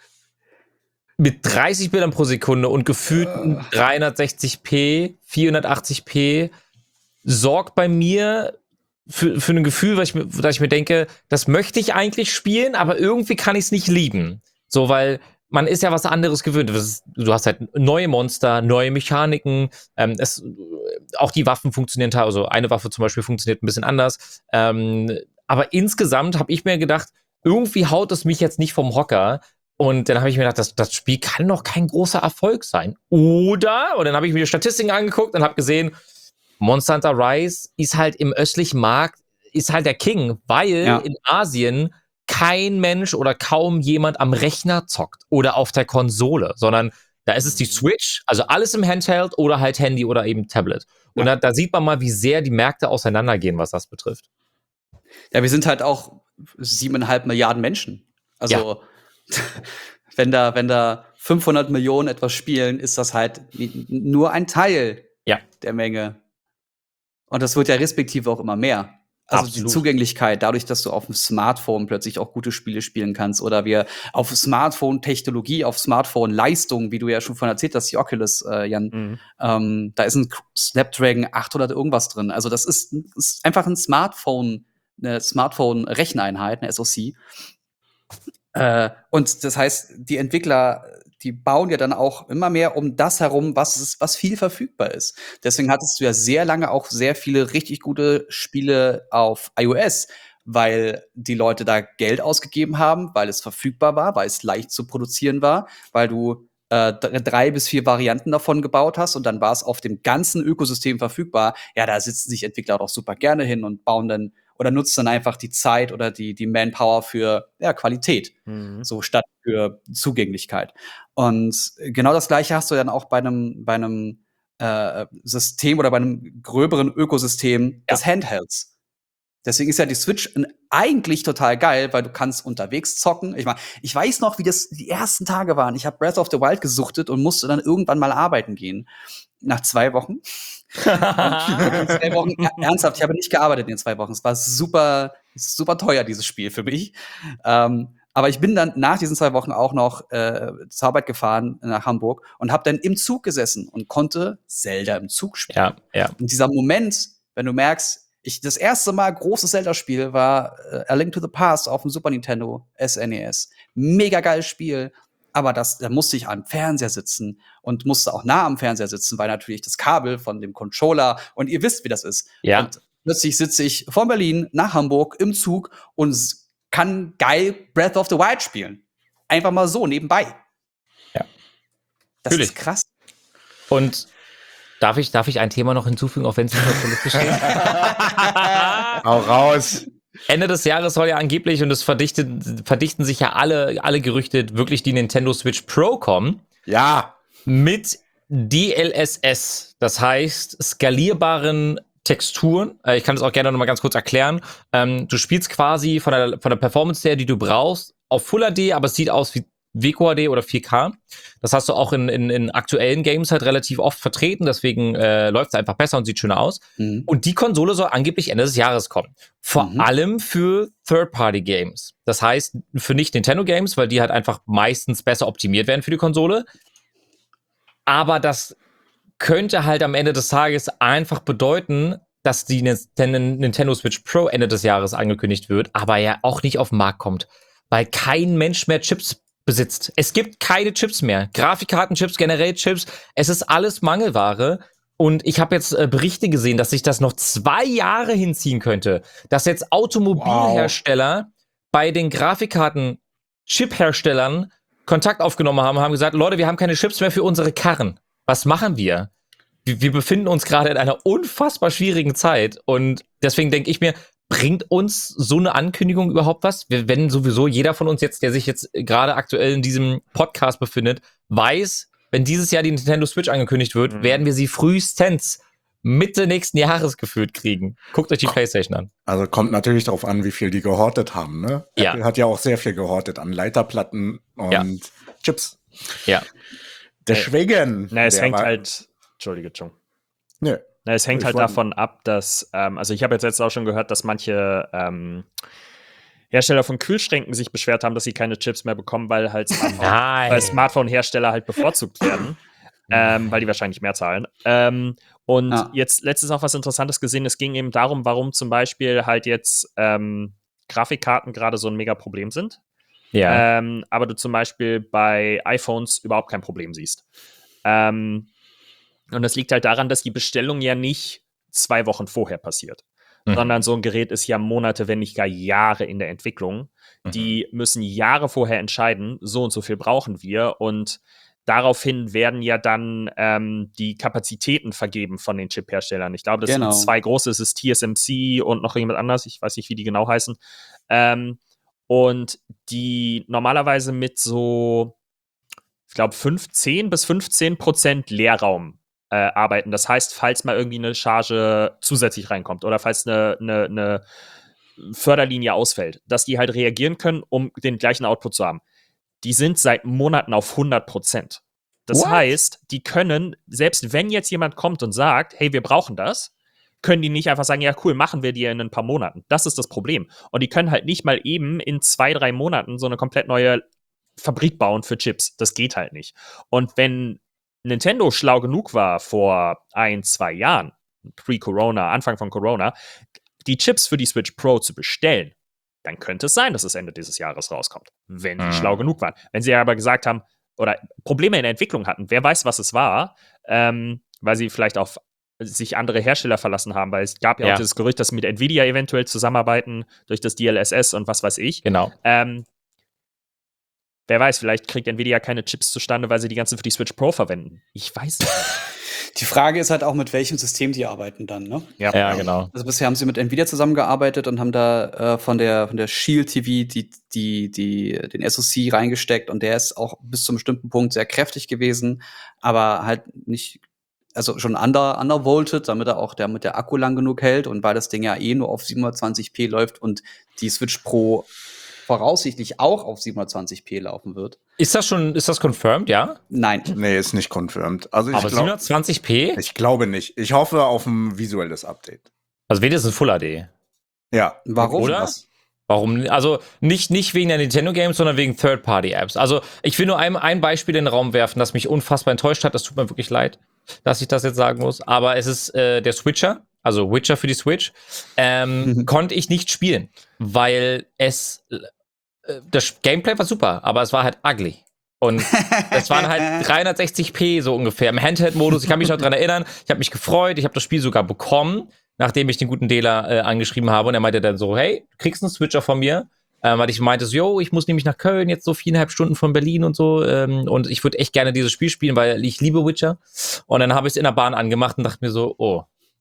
mit dreißig Bildern pro Sekunde und gefühlten dreihundertsechzig p, vierhundertachtzig p, sorgt bei mir für, für ein Gefühl, weil ich, mir- dass ich mir denke, das möchte ich eigentlich spielen, aber irgendwie kann ich es nicht lieben. So, weil man ist ja was anderes gewöhnt. Das ist, du hast halt neue Monster, neue Mechaniken. Ähm, es, auch die Waffen funktionieren teilweise. Also eine Waffe zum Beispiel funktioniert ein bisschen anders. Ähm, aber insgesamt habe ich mir gedacht, irgendwie haut es mich jetzt nicht vom Hocker. Und dann habe ich mir gedacht, das, das Spiel kann doch kein großer Erfolg sein. Oder, und dann habe ich mir die Statistiken angeguckt und habe gesehen, Monster Hunter Rise ist halt im östlichen Markt, ist halt der King, weil Ja. in Asien kein Mensch oder kaum jemand am Rechner zockt oder auf der Konsole, sondern da ist es die Switch, also alles im Handheld oder halt Handy oder eben Tablet. Und Ja. da, da sieht man mal, wie sehr die Märkte auseinandergehen, was das betrifft. ja, wir sind halt auch siebeneinhalb Milliarden Menschen. Also, wenn da, wenn da fünfhundert Millionen etwas spielen, ist das halt n- nur ein Teil Ja. der Menge. Und das wird ja respektive auch immer mehr. Also Absolut. die Zugänglichkeit, dadurch, dass du auf dem Smartphone plötzlich auch gute Spiele spielen kannst oder wir auf Smartphone-Technologie, auf Smartphone-Leistung, wie du ja schon von erzählt hast, die Oculus, äh, Jan, Mhm. ähm, da ist ein Snapdragon achthundert irgendwas drin. Also das ist, ist einfach ein Smartphone, eine Smartphone-Recheneinheit, eine S O C. Äh, und das heißt, die Entwickler, die bauen ja dann auch immer mehr um das herum, was, ist, was viel verfügbar ist. Deswegen hattest du ja sehr lange auch sehr viele richtig gute Spiele auf iOS, weil die Leute da Geld ausgegeben haben, weil es verfügbar war, weil es leicht zu produzieren war, weil du äh, d- drei bis vier Varianten davon gebaut hast und dann war es auf dem ganzen Ökosystem verfügbar. Ja, da sitzen sich Entwickler doch super gerne hin und bauen dann oder nutzt dann einfach die Zeit oder die, die Manpower für ja, Qualität, Mhm. so statt für Zugänglichkeit. Und genau das Gleiche hast du dann auch bei einem, bei einem äh, System oder bei einem gröberen Ökosystem des Handhelds. Deswegen ist ja die Switch eigentlich total geil, weil du kannst unterwegs zocken. Ich meine, ich weiß noch, wie das die ersten Tage waren. Ich habe Breath of the Wild gesuchtet und musste dann irgendwann mal arbeiten gehen. Nach zwei Wochen. zwei Wochen ernsthaft, ich habe nicht gearbeitet in den zwei Wochen. Es war super, super teuer, dieses Spiel für mich. Ähm, aber ich bin dann nach diesen zwei Wochen auch noch äh, zur Arbeit gefahren nach Hamburg und habe dann im Zug gesessen und konnte Zelda im Zug spielen. Ja, ja. Und dieser Moment, wenn du merkst, ich das erste Mal großes Zelda-Spiel war äh, A Link to the Past auf dem Super Nintendo S N E S. Mega geiles Spiel. Aber das, da musste ich am Fernseher sitzen und musste auch nah am Fernseher sitzen, weil natürlich das Kabel von dem Controller und ihr wisst, wie das ist. Ja. Und plötzlich sitze ich von Berlin nach Hamburg im Zug und s- kann geil Breath of the Wild spielen. Einfach mal so, nebenbei. Ja. Das Natürlich. ist krass. Und darf ich, darf ich ein Thema noch hinzufügen, auch wenn es nicht auf der Liste steht? Hau raus. Ende des Jahres soll ja angeblich, und es verdichten, verdichten sich ja alle, alle Gerüchte, wirklich die Nintendo Switch Pro kommen. Ja. Mit D L S S. Das heißt, skalierbaren Texturen. Äh, ich kann das auch gerne noch mal ganz kurz erklären. Ähm, du spielst quasi von der, von der Performance her, die du brauchst, auf Full H D, aber es sieht aus wie W Q H D oder vier K. Das hast du auch in, in, in aktuellen Games halt relativ oft vertreten, deswegen äh, läuft es einfach besser und sieht schöner aus. Mhm. Und die Konsole soll angeblich Ende des Jahres kommen. Vor Mhm. allem für Third-Party-Games. Das heißt, für nicht Nintendo-Games, weil die halt einfach meistens besser optimiert werden für die Konsole. Aber das könnte halt am Ende des Tages einfach bedeuten, dass die Nintendo Switch Pro Ende des Jahres angekündigt wird, aber ja auch nicht auf den Markt kommt. Weil kein Mensch mehr Chips besitzt. Es gibt keine Chips mehr. Grafikkartenchips, generell Chips. Es ist alles Mangelware. Und ich habe jetzt äh, Berichte gesehen, dass sich das noch zwei Jahre hinziehen könnte. Dass jetzt Automobilhersteller bei den Grafikkarten-Chip-Herstellern Kontakt aufgenommen haben, haben gesagt, Leute, wir haben keine Chips mehr für unsere Karren. Was machen wir? Wir, wir befinden uns gerade in einer unfassbar schwierigen Zeit. Und deswegen denke ich mir, bringt uns so eine Ankündigung überhaupt was? Wenn sowieso jeder von uns jetzt, der sich jetzt gerade aktuell in diesem Podcast befindet, weiß, wenn dieses Jahr die Nintendo Switch angekündigt wird, Mhm. werden wir sie frühestens Mitte nächsten Jahres gefühlt kriegen. Guckt euch die PlayStation an. Also kommt natürlich darauf an, wie viel die gehortet haben, ne? Ja. Apple hat ja auch sehr viel gehortet an Leiterplatten und Ja. Chips. Ja. Deswegen. Na, es der hängt war- halt, Entschuldige, Chung. Nö. Na, es hängt Ich halt wollte- davon ab, dass, ähm, also ich habe jetzt, jetzt auch schon gehört, dass manche ähm, Hersteller von Kühlschränken sich beschwert haben, dass sie keine Chips mehr bekommen, weil halt Smartphone, Nein. weil Smartphone-Hersteller halt bevorzugt werden, ähm, weil die wahrscheinlich mehr zahlen. Ähm, und Ja. jetzt letztens auch was Interessantes gesehen, es ging eben darum, warum zum Beispiel halt jetzt ähm, Grafikkarten gerade so ein mega Problem sind. Ja. Ähm, aber du zum Beispiel bei iPhones überhaupt kein Problem siehst. Ähm, und das liegt halt daran, dass die Bestellung ja nicht zwei Wochen vorher passiert, Mhm. sondern so ein Gerät ist ja Monate, wenn nicht gar Jahre in der Entwicklung. Mhm. Die müssen Jahre vorher entscheiden, so und so viel brauchen wir und daraufhin werden ja dann ähm, die Kapazitäten vergeben von den Chip-Herstellern. Ich glaube, das Genau. sind zwei große, es ist T S M C und noch jemand anders, ich weiß nicht, wie die genau heißen. Ähm, und die normalerweise mit so, ich glaube, fünfzehn bis fünfzehn Prozent Leerraum äh, arbeiten. Das heißt, falls mal irgendwie eine Charge zusätzlich reinkommt oder falls eine, eine, eine Förderlinie ausfällt, dass die halt reagieren können, um den gleichen Output zu haben. Die sind seit Monaten auf hundert Prozent. Das What? heißt, die können, selbst wenn jetzt jemand kommt und sagt, hey, wir brauchen das, können die nicht einfach sagen, ja cool, machen wir dir in ein paar Monaten. Das ist das Problem. Und die können halt nicht mal eben in zwei, drei Monaten so eine komplett neue Fabrik bauen für Chips. Das geht halt nicht. Und wenn Nintendo schlau genug war vor ein, zwei Jahren, pre-Corona, Anfang von Corona, die Chips für die Switch Pro zu bestellen, dann könnte es sein, dass es Ende dieses Jahres rauskommt, wenn die Mhm. schlau genug waren. Wenn sie aber gesagt haben, oder Probleme in der Entwicklung hatten, wer weiß, was es war, ähm, weil sie vielleicht auf sich andere Hersteller verlassen haben, weil es gab ja, Ja. auch dieses Gerücht, dass sie mit Nvidia eventuell zusammenarbeiten durch das D L S S und was weiß ich. Genau. Ähm, wer weiß, vielleicht kriegt Nvidia keine Chips zustande, weil sie die ganzen für die Switch Pro verwenden. Ich weiß nicht. Die Frage ist halt auch, mit welchem System die arbeiten dann, ne? Ja, genau. Also bisher haben sie mit Nvidia zusammengearbeitet und haben da äh, von der von der Shield T V die, die, die, den S O C reingesteckt und der ist auch bis zu einem bestimmten Punkt sehr kräftig gewesen, aber halt nicht also schon under, undervolted, damit er auch der, mit der Akku lang genug hält und weil das Ding ja eh nur auf siebenhundertzwanzig p läuft und die Switch Pro voraussichtlich auch auf siebenhundertzwanzig p laufen wird. Ist das schon, ist das confirmed, ja? Nein. Nee, ist nicht confirmed. Also ich, Aber glaub, siebenhundertzwanzig p? ich glaube nicht. Ich hoffe auf ein visuelles Update. Also wenigstens Full H D. Ja. Warum? Oder? Was? Warum? Also nicht, nicht wegen der Nintendo-Games, sondern wegen Third-Party-Apps. Also ich will nur ein, ein Beispiel in den Raum werfen, das mich unfassbar enttäuscht hat. Das tut mir wirklich leid, dass ich das jetzt sagen muss. Aber es ist äh, der Switcher, also Witcher für die Switch, ähm, Mhm. konnte ich nicht spielen, weil es äh, das Gameplay war super, aber es war halt ugly. Und es waren halt dreihundertsechzig p so ungefähr im Handheld-Modus. Ich kann mich noch dran erinnern. Ich habe mich gefreut. Ich habe das Spiel sogar bekommen, nachdem ich den guten Dela äh, angeschrieben habe. Und er meinte dann so, hey, du kriegst einen Switcher von mir. Ähm, weil ich meinte so, yo, ich muss nämlich nach Köln, jetzt so viereinhalb Stunden von Berlin und so. Ähm, und ich würde echt gerne dieses Spiel spielen, weil ich liebe Witcher. Und dann habe ich es in der Bahn angemacht und dachte mir so, oh,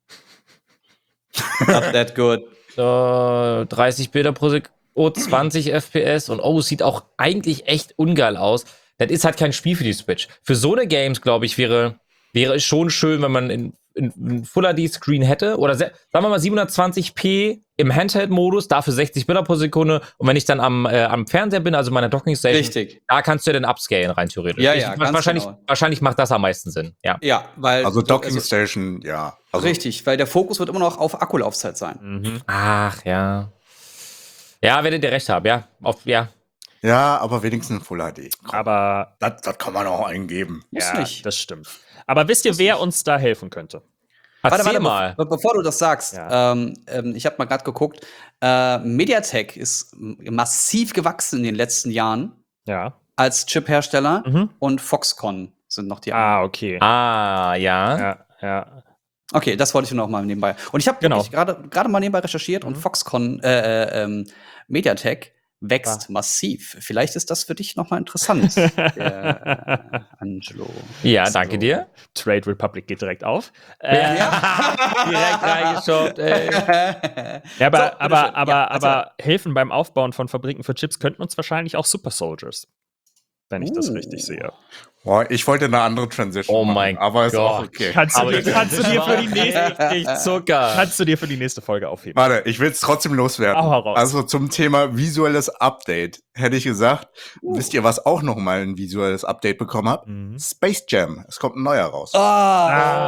Not that good. so dreißig Bilder pro Sekunde, oh, zwanzig F P S und oh, es sieht auch eigentlich echt ungeil aus. Das ist halt kein Spiel für die Switch. Für so eine Games, glaube ich, wäre, wäre es schon schön, wenn man in, in, in Full H D-Screen hätte. Oder se- sagen wir mal siebenhundertzwanzig p im Handheld-Modus, dafür sechzig Bilder pro Sekunde. Und wenn ich dann am, äh, am Fernseher bin, also meiner Docking-Station, Richtig. da kannst du ja dann upscalen rein theoretisch. Ja, Ich- ja, ganz wahrscheinlich, genau. wahrscheinlich macht das am meisten Sinn, ja. Ja, weil. Also Docking also, Station, ja. Also, richtig, weil der Fokus wird immer noch auf Akkulaufzeit sein. Mhm. Ach, ja. Ja, werdet ihr recht haben, ja. Auf, ja. Ja, aber wenigstens Full H D. Komm, Aber das, das kann man auch eingeben. Muss ja, nicht. das stimmt. Aber wisst ihr, wer uns da helfen könnte? Erzähl mal. Be bevor du das sagst, Ja. ähm, ähm, ich habe mal gerade geguckt, äh, MediaTek ist m- massiv gewachsen in den letzten Jahren Ja. als Chip-Hersteller Mhm. und Foxconn sind noch die anderen. Ah, okay. Ah, ja. Ja, ja. Okay, das wollte ich nur noch mal nebenbei. Und ich habe Genau. wirklich gerade gerade mal nebenbei recherchiert und Mhm. Foxconn, äh, äh, ähm, MediaTek wächst Ah. massiv. Vielleicht ist das für dich noch mal interessant, der, äh, Angelo. Ja, danke dir. Trade Republic geht direkt auf. Äh, Direkt reingeschaut, ey. Ja, aber, So, aber, bitteschön. aber, Ja, erzähl. aber helfen beim Aufbauen von Fabriken für Chips könnten uns wahrscheinlich auch Super Soldiers. Wenn ich das Uh. richtig sehe. Boah, ich wollte eine andere Transition Oh machen, mein aber ist auch Gott. okay. Kannst du, Aber dir, kannst, du dir für die nächste, Richtig Zucker. kannst du dir für die nächste Folge aufheben. Warte, ich will es trotzdem loswerden. Hau heraus. Also zum Thema visuelles Update hätte ich gesagt, Uh. wisst ihr, was auch noch mal ein visuelles Update bekommen hat? Mhm. Space Jam. Es kommt ein neuer raus. Ah.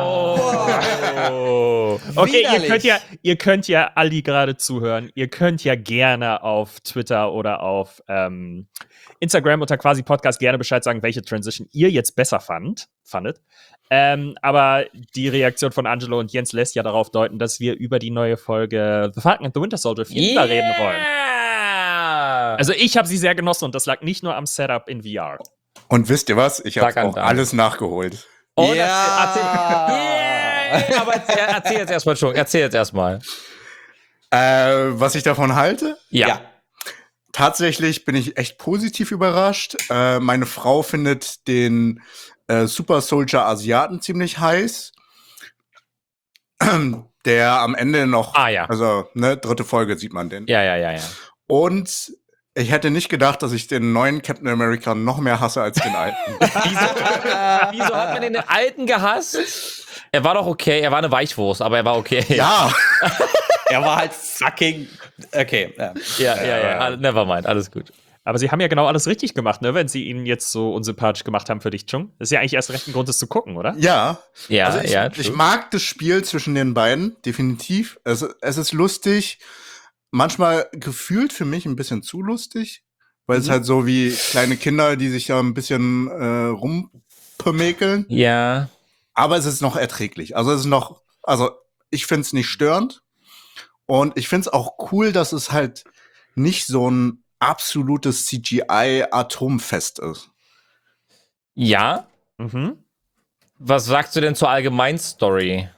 Oh. Okay, ihr Widerlich. könnt ja, ihr könnt ja alle gerade zuhören. Ihr könnt ja gerne auf Twitter oder auf ähm, Instagram unter quasi Podcast gerne Bescheid sagen, welche Transition ihr jetzt besser fand, fandet. Ähm, aber die Reaktion von Angelo und Jens lässt ja darauf deuten, dass wir über die neue Folge The Falcon and the Winter Soldier vier reden wollen. Yeah. Also ich habe sie sehr genossen und das lag nicht nur am Setup in V R. Und wisst ihr was? Ich habe Sag an auch Dan. alles nachgeholt. Oh, Ja. erzähl, erzähl, yeah. Aber erzähl, erzähl jetzt erstmal schon. Erzähl jetzt erstmal. Äh, was ich davon halte? Ja. Ja. Tatsächlich bin ich echt positiv überrascht. Äh, meine Frau findet den äh, Super Soldier Asiaten ziemlich heiß. Der am Ende noch, Ah, ja. also ne, dritte Folge sieht man den. Ja, ja, ja, ja. Und ich hätte nicht gedacht, dass ich den neuen Captain America noch mehr hasse als den alten. Wieso, wieso hat man den alten gehasst? Er war doch okay, er war eine Weichwurst, aber er war okay. ja, Er war halt fucking. Okay. Ja. ja, ja, ja. All- Nevermind, alles gut. Aber sie haben ja genau alles richtig gemacht, ne? Wenn sie ihn jetzt so unsympathisch gemacht haben für dich, Chung. Das ist ja eigentlich erst recht ein Grund, das zu gucken, oder? ja. Ja, Also ich, ja. ich true. mag das Spiel zwischen den beiden, definitiv. Es, es ist lustig, manchmal gefühlt für mich ein bisschen zu lustig, weil es Mhm. halt so wie kleine Kinder, die sich ja ein bisschen äh, rumpemäkeln. Ja. Aber es ist noch erträglich. Also es ist noch, also ich find's nicht störend. Und ich find's auch cool, dass es halt nicht so ein absolutes C G I-Atomfest ist. Ja. Mhm. Was sagst du denn zur Allgemeinstory?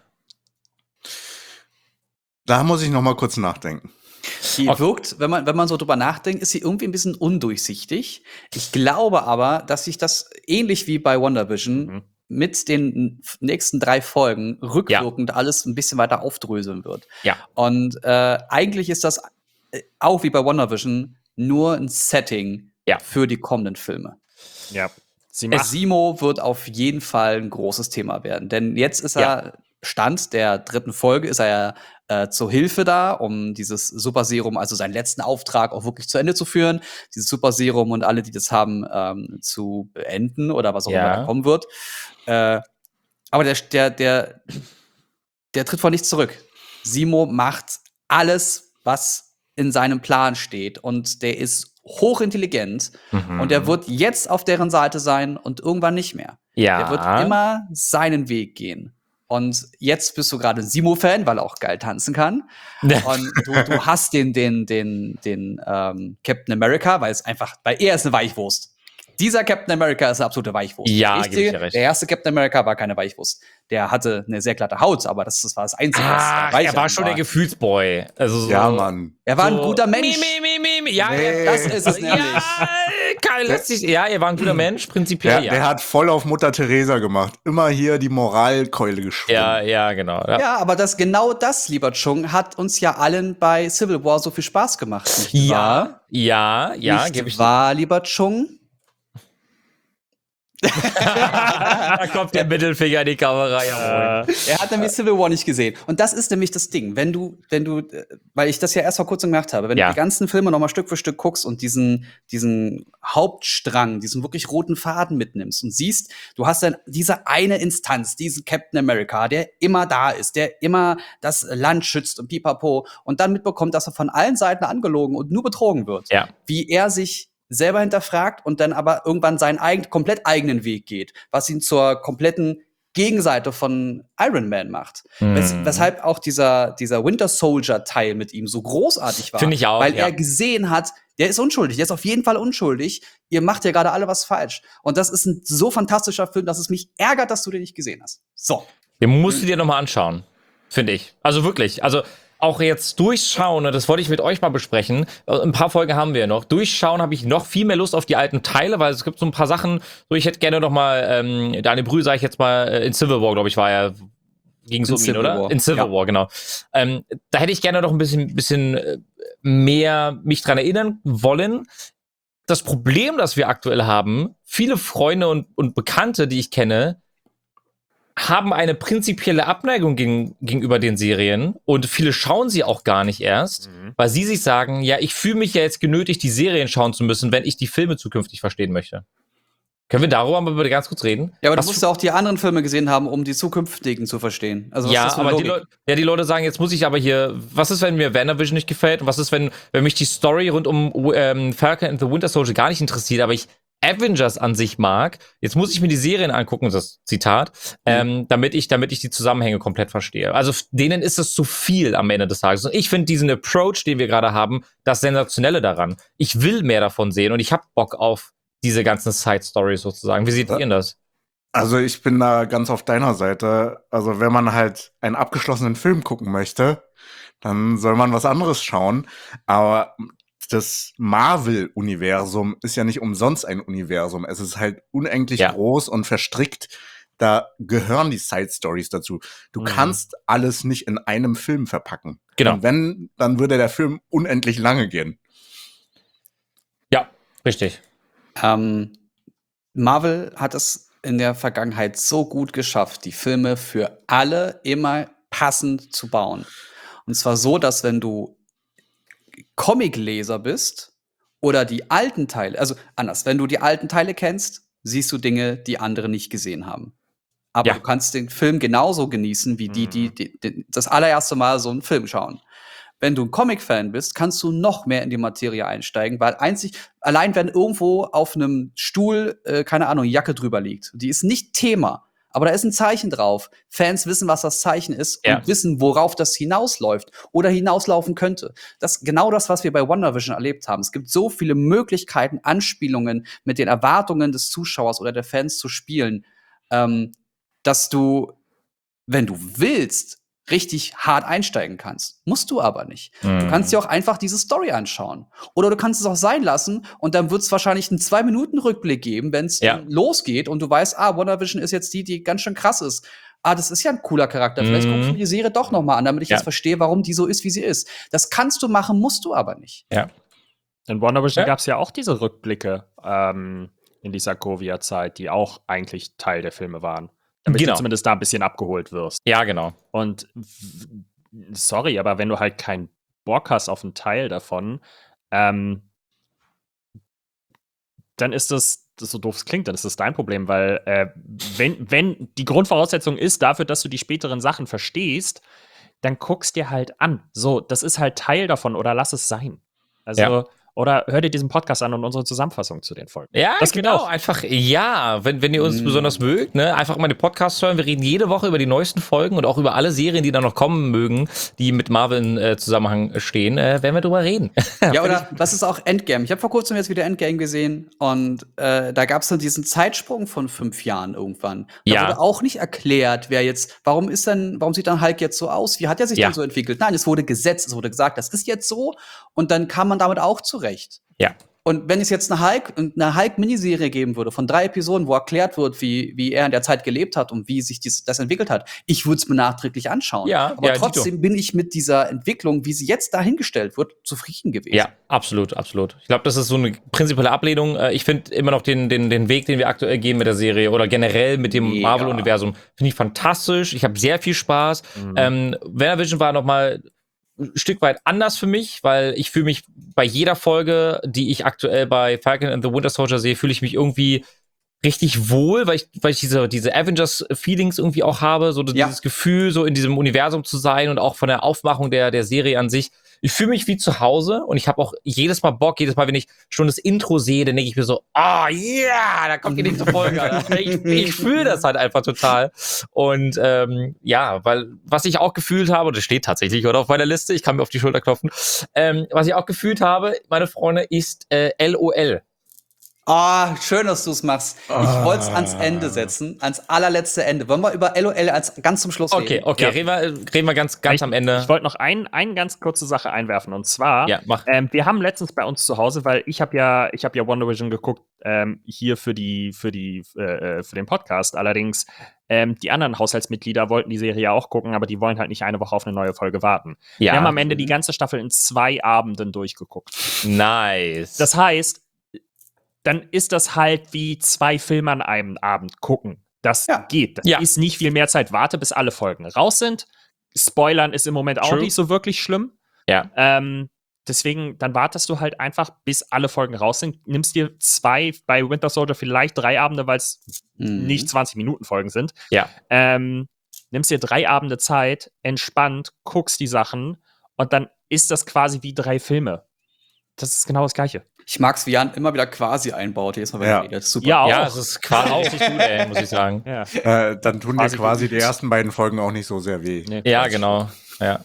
Da muss ich noch mal kurz nachdenken. Die Okay. wirkt, wenn man, wenn man so drüber nachdenkt, ist sie irgendwie ein bisschen undurchsichtig. Ich glaube aber, dass sich das ähnlich wie bei WandaVision Mhm. mit den nächsten drei Folgen rückwirkend alles ein bisschen weiter aufdröseln wird. Ja. Und äh, eigentlich ist das äh, auch wie bei WandaVision nur ein Setting Ja. für die kommenden Filme. Ja. Sie macht Zemo wird auf jeden Fall ein großes Thema werden. Denn jetzt ist er, Ja. Stand der dritten Folge, ist er ja äh, zur Hilfe da, um dieses Super Serum, also seinen letzten Auftrag auch wirklich zu Ende zu führen. Dieses Super Serum und alle, die das haben, ähm, zu beenden oder was auch Ja. immer da kommen wird. Äh, aber der, der, der, der tritt vor nichts zurück. Zemo macht alles, was in seinem Plan steht. Und der ist hochintelligent. Mhm. Und er wird jetzt auf deren Seite sein und irgendwann nicht mehr. Ja. Er wird immer seinen Weg gehen. Und jetzt bist du gerade ein Simo-Fan, weil er auch geil tanzen kann. Und du, du hast den, den, den, den ähm, Captain America, weil es einfach, weil er ist eine Weichwurst. Dieser Captain America ist eine absolute Weichwurst. Ja, Der geb ich richtige- dir recht. Der erste Captain America war keine Weichwurst. Der hatte eine sehr glatte Haut, aber das, das war das Einzige, was da Ach, weich er war an schon der Gefühlsboy. Also so, Ja, Mann. Er war so, ein guter Mensch. Mi, mi, mi, mi. Ja, Nee. er, Das ist es nämlich. ja, Kai lässt sich, ja, er war ein guter Mensch, prinzipiell, Der, ja. der hat voll auf Mutter Teresa gemacht. Immer hier die Moralkeule geschwungen. ja, ja, genau. Ja. Ja, aber das genau das, lieber Chung, hat uns ja allen bei Civil War so viel Spaß gemacht. Nicht wahr? Ja, ja, ja, nicht gebe ich wahr, lieber Chung? Da kommt der Mittelfinger in die Kamera, jawohl. äh, Er hat nämlich Civil War nicht gesehen. Und das ist nämlich das Ding. Wenn du, wenn du, äh, weil ich das ja erst vor kurzem gemacht habe, wenn Ja. du die ganzen Filme nochmal Stück für Stück guckst und diesen, diesen Hauptstrang, diesen wirklich roten Faden mitnimmst und siehst, du hast dann diese eine Instanz, diesen Captain America, der immer da ist, der immer das Land schützt und pipapo und dann mitbekommt, dass er von allen Seiten angelogen und nur betrogen wird. Ja. Wie er sich selber hinterfragt und dann aber irgendwann seinen eigen, komplett eigenen Weg geht, was ihn zur kompletten Gegenseite von Iron Man macht. Wes Mhm. weshalb auch dieser, dieser Winter Soldier-Teil mit ihm so großartig war. Finde ich auch, Weil ja. er gesehen hat, der ist unschuldig, der ist auf jeden Fall unschuldig. Ihr macht ja gerade alle was falsch. Und das ist ein so fantastischer Film, dass es mich ärgert, dass du den nicht gesehen hast. So. Den musst du dir nochmal anschauen, finde ich. Also wirklich, also auch jetzt durchschauen, und das wollte ich mit euch mal besprechen, ein paar Folgen haben wir ja noch, durchschauen habe ich noch viel mehr Lust auf die alten Teile, weil es gibt so ein paar Sachen, so ich hätte gerne noch mal, ähm, Daniel Brühl, sag ich jetzt mal, äh, in Civil War, glaube ich, war er, ging so In um ihn, Civil oder? War, In Civil ja. War, genau. Ähm, da hätte ich gerne noch ein bisschen, bisschen äh, mehr mich dran erinnern wollen. Das Problem, das wir aktuell haben, viele Freunde und, und Bekannte, die ich kenne, haben eine prinzipielle Abneigung gegen, gegenüber den Serien und viele schauen sie auch gar nicht erst, Mhm. weil sie sich sagen, ja, ich fühle mich ja jetzt genötigt, die Serien schauen zu müssen, wenn ich die Filme zukünftig verstehen möchte. Können wir darüber mal bitte ganz kurz reden? Ja, aber Was du musst für- ja auch die anderen Filme gesehen haben, um die zukünftigen zu verstehen. Also was ist ja, das für eine aber die, Logik? Leu- ja, die Leute sagen, jetzt muss ich aber hier, was ist, wenn mir WandaVision nicht gefällt? Und was ist, wenn, wenn mich die Story rund um ähm, Falcon and the Winter Soldier gar nicht interessiert, aber ich Avengers an sich mag, jetzt muss ich mir die Serien angucken, das Zitat, ähm, damit ich, damit ich die Zusammenhänge komplett verstehe. Also f- denen ist es zu viel am Ende des Tages. Und ich finde diesen Approach, den wir gerade haben, das Sensationelle daran. Ich will mehr davon sehen und ich habe Bock auf diese ganzen Side-Stories sozusagen. Wie seht ihr denn das? Also ich bin da ganz auf deiner Seite. Also wenn man halt einen abgeschlossenen Film gucken möchte, dann soll man was anderes schauen. Aber das Marvel-Universum ist ja nicht umsonst ein Universum. Es ist halt unendlich Ja. groß und verstrickt. Da gehören die Side-Stories dazu. Du Mhm. kannst alles nicht in einem Film verpacken. Genau. Und wenn, dann würde der Film unendlich lange gehen. Ja, richtig. Ähm, Marvel hat es in der Vergangenheit so gut geschafft, die Filme für alle immer passend zu bauen. Und zwar so, dass wenn du Comicleser bist oder die alten Teile, also anders, wenn du die alten Teile kennst, siehst du Dinge, die andere nicht gesehen haben. Aber Ja. du kannst den Film genauso genießen, wie die, die, die, die das allererste Mal so einen Film schauen. Wenn du ein Comic-Fan bist, kannst du noch mehr in die Materie einsteigen, weil einzig, allein wenn irgendwo auf einem Stuhl, äh, keine Ahnung, Jacke drüber liegt, die ist nicht Thema, aber da ist ein Zeichen drauf. Fans wissen, was das Zeichen ist Ja. und wissen, worauf das hinausläuft oder hinauslaufen könnte. Das ist genau das, was wir bei WandaVision erlebt haben. Es gibt so viele Möglichkeiten, Anspielungen mit den Erwartungen des Zuschauers oder der Fans zu spielen, ähm, dass du, wenn du willst, richtig hart einsteigen kannst. Musst du aber nicht. Mhm. Du kannst dir auch einfach diese Story anschauen. Oder du kannst es auch sein lassen und dann wird es wahrscheinlich einen zwei-Minuten-Rückblick geben, wenn es Ja. losgeht und du weißt, ah, WandaVision ist jetzt die, die ganz schön krass ist. Ah, das ist ja ein cooler Charakter. Vielleicht Mhm. gucke ich mir die Serie doch noch mal an, damit ich Ja. jetzt verstehe, warum die so ist, wie sie ist. Das kannst du machen, musst du aber nicht. In WandaVision Ja. gab es ja auch diese Rückblicke. Ähm, in die Sokovia-Zeit, die auch eigentlich Teil der Filme waren. Damit Genau. du zumindest da ein bisschen abgeholt wirst. Ja, genau. Und w- sorry, aber wenn du halt keinen Bock hast auf einen Teil davon, ähm, dann ist das, das so doof es klingt, dann ist das dein Problem, weil äh, wenn, wenn die Grundvoraussetzung ist dafür, dass du die späteren Sachen verstehst, dann guckst dir halt an. So, das ist halt Teil davon oder lass es sein. Also, Ja. oder hör dir diesen Podcast an und unsere Zusammenfassung zu den Folgen. Ja, Das geht genau, auch. einfach, ja, wenn, wenn ihr uns Mm. besonders mögt, ne, einfach mal den Podcast hören. Wir reden jede Woche über die neuesten Folgen und auch über alle Serien, die da noch kommen mögen, die mit Marvel in äh, Zusammenhang stehen, äh, werden wir drüber reden. Ja, oder was ist auch Endgame? Ich habe vor kurzem jetzt wieder Endgame gesehen und äh, da gab es dann diesen Zeitsprung von fünf Jahren irgendwann. Da Ja. wurde auch nicht erklärt, wer jetzt, warum ist denn, warum sieht dann Hulk jetzt so aus? Wie hat er sich Ja. denn so entwickelt? Nein, es wurde gesetzt, es wurde gesagt, das ist jetzt so und dann kam man damit auch zurecht. Ja. Und wenn es jetzt eine Hulk, eine Hulk-Miniserie geben würde von drei Episoden, wo erklärt wird, wie, wie er in der Zeit gelebt hat und wie sich dies, das entwickelt hat, ich würde es mir nachträglich anschauen. Ja, aber ja, trotzdem Dito. bin ich mit dieser Entwicklung, wie sie jetzt dahingestellt wird, zufrieden gewesen. Ja, absolut, absolut. Ich glaube, das ist so eine prinzipielle Ablehnung. Äh, Ich finde immer noch den, den, den Weg, den wir aktuell gehen mit der Serie oder generell mit dem Mega. Marvel-Universum, finde ich fantastisch. Ich habe sehr viel Spaß. Mhm. Ähm, WandaVision war noch mal ein Stück weit anders für mich, weil ich fühle mich bei jeder Folge, die ich aktuell bei Falcon and the Winter Soldier sehe, fühle ich mich irgendwie richtig wohl, weil ich, weil ich diese, diese Avengers-Feelings irgendwie auch habe, so Ja. dieses Gefühl, so in diesem Universum zu sein und auch von der Aufmachung der, der Serie an sich. Ich fühle mich wie zu Hause und ich habe auch jedes Mal Bock, jedes Mal, wenn ich schon das Intro sehe, dann denke ich mir so, ah, oh, yeah, da kommt die nächste Folge. Alter. Ich, ich fühle das halt einfach total. Und ähm, ja, weil was ich auch gefühlt habe, und das steht tatsächlich oder auf meiner Liste, ich kann mir auf die Schulter klopfen, ähm, was ich auch gefühlt habe, meine Freunde, ist äh, L O L. Ah, schön, dass du es machst. Ich Ah. wollte es ans Ende setzen, ans allerletzte Ende. Wollen wir über L O L als ganz zum Schluss Okay, reden? okay, Ja. reden, wir, reden wir ganz, ganz ich, am Ende. Ich wollte noch ein, eine ganz kurze Sache einwerfen. Und zwar, Ja, mach. ähm, wir haben letztens bei uns zu Hause, weil ich habe ja, ich habe ja WandaVision geguckt, ähm, hier für die, für die, äh, für den Podcast. Allerdings, ähm, die anderen Haushaltsmitglieder wollten die Serie ja auch gucken, aber die wollen halt nicht eine Woche auf eine neue Folge warten. Ja, Wir haben am Ende die ganze Staffel in zwei Abenden durchgeguckt. nice. Das heißt, dann ist das halt wie zwei Filme an einem Abend gucken. Das Ja. geht. Das Ja. ist nicht viel mehr Zeit. Warte, bis alle Folgen raus sind. Spoilern ist im Moment auch True. nicht so wirklich schlimm. Ja. Ähm, deswegen, dann wartest du halt einfach, bis alle Folgen raus sind. Nimmst dir zwei, bei Winter Soldier vielleicht drei Abende, weil es Mhm. nicht zwanzig Minuten Folgen sind. Ja. Ähm, nimmst dir drei Abende Zeit, entspannt, guckst die Sachen und dann ist das quasi wie drei Filme. Das ist genau das Gleiche. Ich mag's, wie Jan immer wieder quasi einbaut, jedes Mal, wenn Ja. er redet. Super. Ja, auch. Ja, es ist quasi richtig gut, ey, muss ich sagen. Ja. Äh, dann tun dir Quasi quasi gut. die ersten beiden Folgen auch nicht so sehr weh. Nee, Ja, Quatsch. genau. Ja.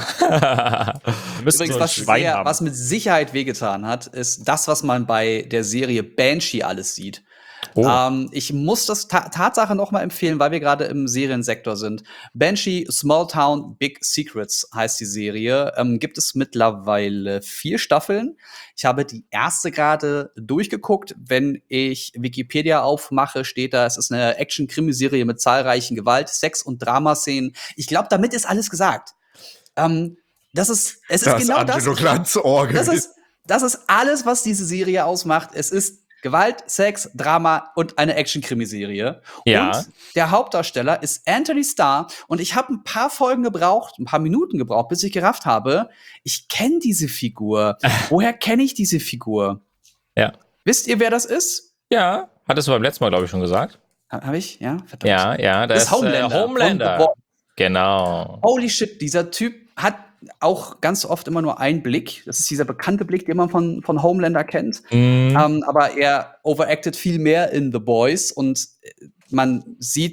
Wir müssen Übrigens, so ein was, Schwein sehr, haben. was mit Sicherheit wehgetan hat, ist das, was man bei der Serie Banshee alles sieht. Oh. Ähm, ich muss das ta Tatsache noch mal empfehlen, weil wir gerade im Seriensektor sind. Banshee Small Town Big Secrets heißt die Serie. Ähm, gibt es mittlerweile vier Staffeln. Ich habe die erste gerade durchgeguckt. Wenn ich Wikipedia aufmache, steht da, es ist eine Action-Krimiserie mit zahlreichen Gewalt-, Sex- und Dramaszenen. Ich glaube, damit ist alles gesagt. Ähm, das ist, es ist Das genau das. Angelo Glanz-Orgel. Das ist, das ist alles, was diese Serie ausmacht. Es ist Gewalt, Sex, Drama und eine Action-Krimiserie. Ja. Und der Hauptdarsteller ist Anthony Starr. Und ich habe ein paar Folgen gebraucht, ein paar Minuten gebraucht, bis ich gerafft habe, ich kenne diese Figur. Woher kenne ich diese Figur? Ja. Wisst ihr, wer das ist? Ja, hattest du beim letzten Mal, glaube ich, schon gesagt. Ha- Habe ich? Ja, verdammt. Ja, ja, Das ist Homelander. Äh, Homelander. Von The Boys. Genau. Holy shit, dieser Typ hat auch ganz oft immer nur einen Blick. Das ist dieser bekannte Blick, den man von, von Homelander kennt. Mhm. Ähm, aber er overacted viel mehr in The Boys und äh, man sieht,